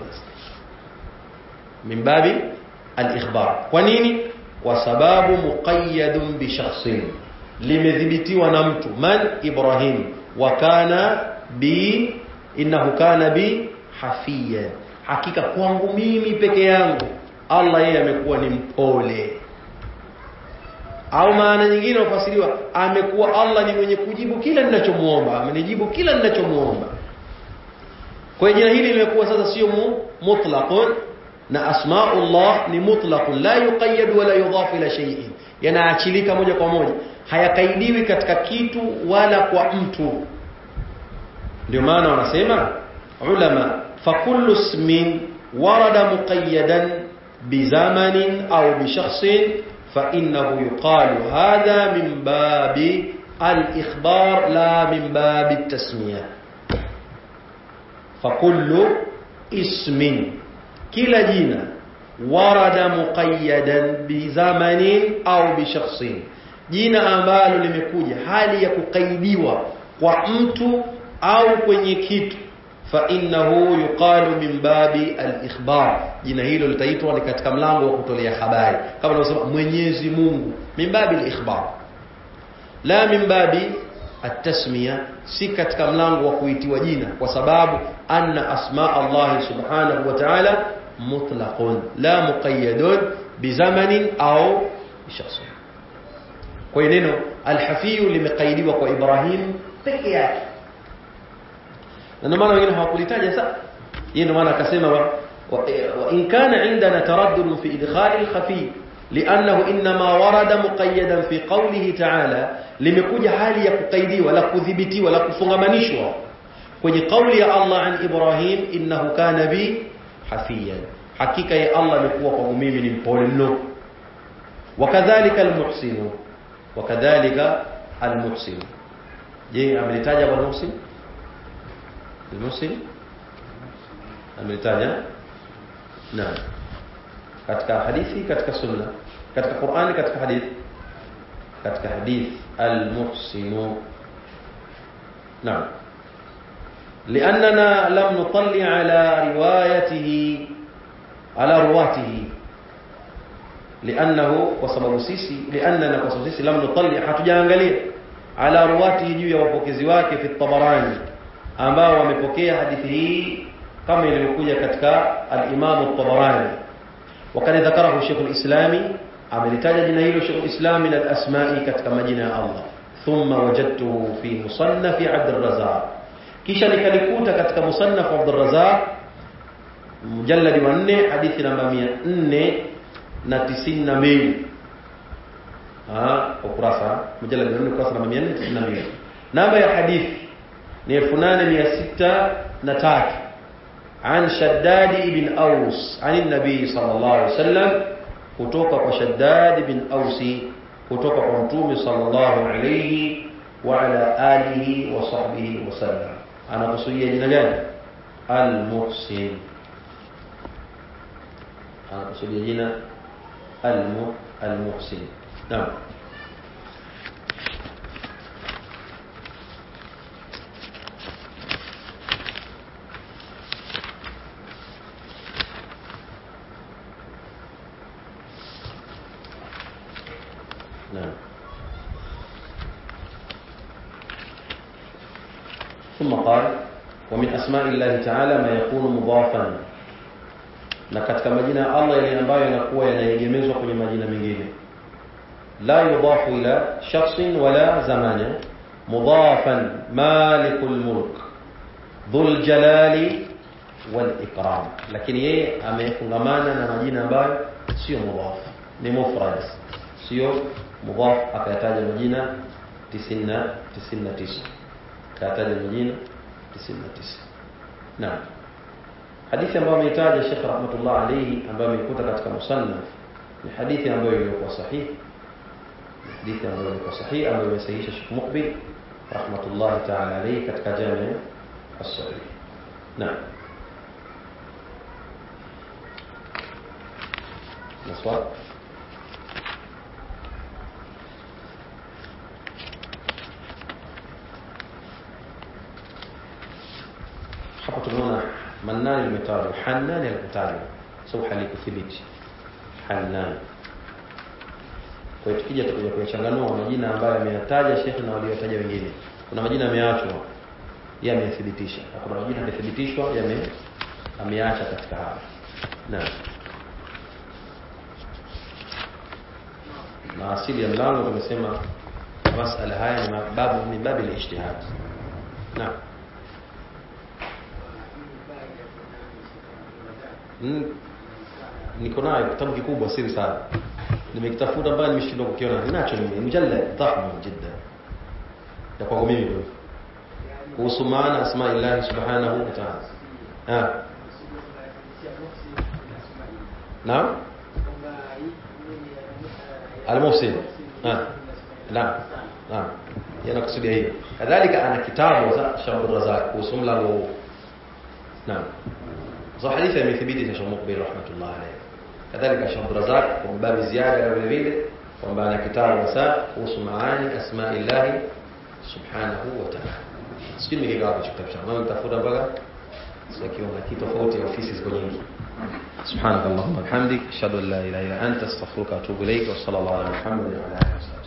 min babi al-ikhbar. Kwa nini? Kwa sababu muqayyadun bi shakhsin, limedhibitiwa na mtu. Man? Ibrahim. Wa kana bi, innahu kana bi hafiyan, hakika kwangu mimi peke yangu Allah yeye amekuwa ni mpole. Au maana nyingine ufasiriwa, amekuwa Allah ni mwenye kujibu kila ninachomuomba, amenijibu kila ninachomuomba. Kwa jina hili limekuwa sasa sio mutlaqun, na asmaullah ni mutlaqun la yuqayyad wala yudhaf ila shay'in, yanaachilika moja kwa moja, hayakaidiwi katika kitu wala kwa mtu. Ndio maana wanasema ulama, fa kullu ismin warada muqayyadan bizamanin au bishakhsin fa innahu yuqalu hadha min babi al-ikhbar la min babi at-tasmiyah. Fa kullu ismin, kila jina, warada muqayyadan bizamanin au bishakhsin, jina ambalo limekuja hali ya kukaidiwa kwa mtu au kwenye kitu, fa innahu yuqalu min babi al-ikhbar, jina hilo litaitwa ni katika mlango wa kutolea habari, kama tunasema Mwenyezi Mungu, min babi al-ikhbar la min babi at-tasmiya, si katika mlango wa kuitiwa jina, kwa sababu anna asma Allah subhanahu wa ta'ala mutlaqun la muqayyadun bizamanin au bishakhsin. Kwa hiyo neno al-Hafiy limekaidiwa kwa Ibrahim peke yake, na ndio maana wengine hawakulitaja sasa. Yeye ndio maana akasema wa, wa in kana indana taraddud fi idkhal al-khafi li'annahu inma warada muqayyadan fi qawlihi ta'ala, limekuja hali ya kukaidiwa, la kudhibitiwa, la kufungamanishwa kwenye kauli ya Allah an Ibrahim, innahu kana bi hafiyan, hakika ya Allah amekuwa kwa mimi ni mpole mno. Wakadhalika al-muhsin, wakadhalika al-muhsin. Je, amelitaja kwa muhsin? Al-muhsin amelitaja? Naam, katika hadithi, katika sunna, katika Qur'ani, katika hadithi, katika hadith al-muhsin. Naam, لأننا لم نطلع على روايته على رواته li'annahu kwa sababu sisi li'annana kwa sababu sisi lam nutalli hatujaangalia ala ruwati juu ya wapokezi wake fi Tabarani ambao wamepokea hadithi hii kama ilivyokuja katika al-Imam at-Tabarani. Wakati dhakarahu Sheikh al-Islami amelitaja jina hilo Sheikh al-Islam min al-asma'i katika majina ya Allah. Thumma wajadtuhu fi musannaf Abd al-Razzaq, kisha nikalikuta katika musannaf Abd al-Razzaq mujallad wa nne hadithi namba mia nne na tisini na mbili. Ah, ukurasa mujallad wa nne ukurasa namba mia nne na tisini na mbili. Namba ya hadithi ni elfu nane mia sita na tatu. عن شداد بن أوس عن النبي صلى الله عليه وسلم kutoka شداد بن أوس kutoka kwa Mtume صلى الله عليه وعلى آله وصحبه وسلم. أنا kusudia jina gani? Al-Muhsin. Ana kusudia jina Al-Muhsin. Naam. نعم. ثم قال ومن أسماء الله تعالى ما يكون مضافا, na katika majina ya Allah yale ambayo yanakuwa yanaegemezwa kwenye majina mengine, la yudafu ila shakhsin wala zamani, mudafan malikul mulk dhul jalali wal ikram, lakini yeye amefungamana na majina ambayo sio mudaf, ni mufrad, sio mudaf. Akayataja majina tisini na tisa, akayataja majina tisini na tisa. Naam. Hadithi ambayo ameitaja Sheikh rahmatullah alayhi ambayo ameikuta katika musannaf ni hadithi ambayo ilikuwa sahihi, ni hadithi ambayo ilikuwa sahihi ambayo imesahihisha Sheikh Muqbil rahmatullah ta'ala alayhi katika Jami' as-Sahih. Naam. Naswa hapa tunaona Mannan imetajwa, Hannan alikutajwa, sababu halikuthibiti Hannan. Kwa hiyo tukija tukija kuyachanganua majina ambayo ameyataja Sheikh na waliotaja wengine, kuna majina yameachwa yeye amethibitisha, na kuna majina yamethibitishwa yame ameacha katika hapa. Naam. Na asili ya mlango tumesema masala haya ni babu min babi al-ijtihad. Naam. Niko nayo kitabu kikubwa siri sana, nimekitafuta mpaka nimeshindwa kukiona. Ninacho mimi mjallad dhahmu jidda ya kwa mimi ndio kuhusu maana asma Allah subhanahu wa ta'ala. Ah, naam, Al-Muhsin. Ah, naam, naam, yana kusudia hiyo. Kadhalika ana kitabu za Sheikh Abd al-Razzaq kuhusu mlango. Naam. حديث يثبت Sheikh Muqbil rahmatullah alayhi. Kadhalika Sheikh Abd al-Razzaq kwa babu ziada vile vile kwamba ana kitabu hasa kuhusu maani asma'illah subhanahu wa ta'ala. Sisi nikikaa kwa kitabu cha mimi nitafuta mpaka sio kiona kitu tofauti, ofisi ziko nyingi. Subhanakallahumma wa bihamdik ashhadu an la ilaha illa anta astaghfiruka wa atubu ilayk wa sallallahu ala Muhammad wa ala alihi.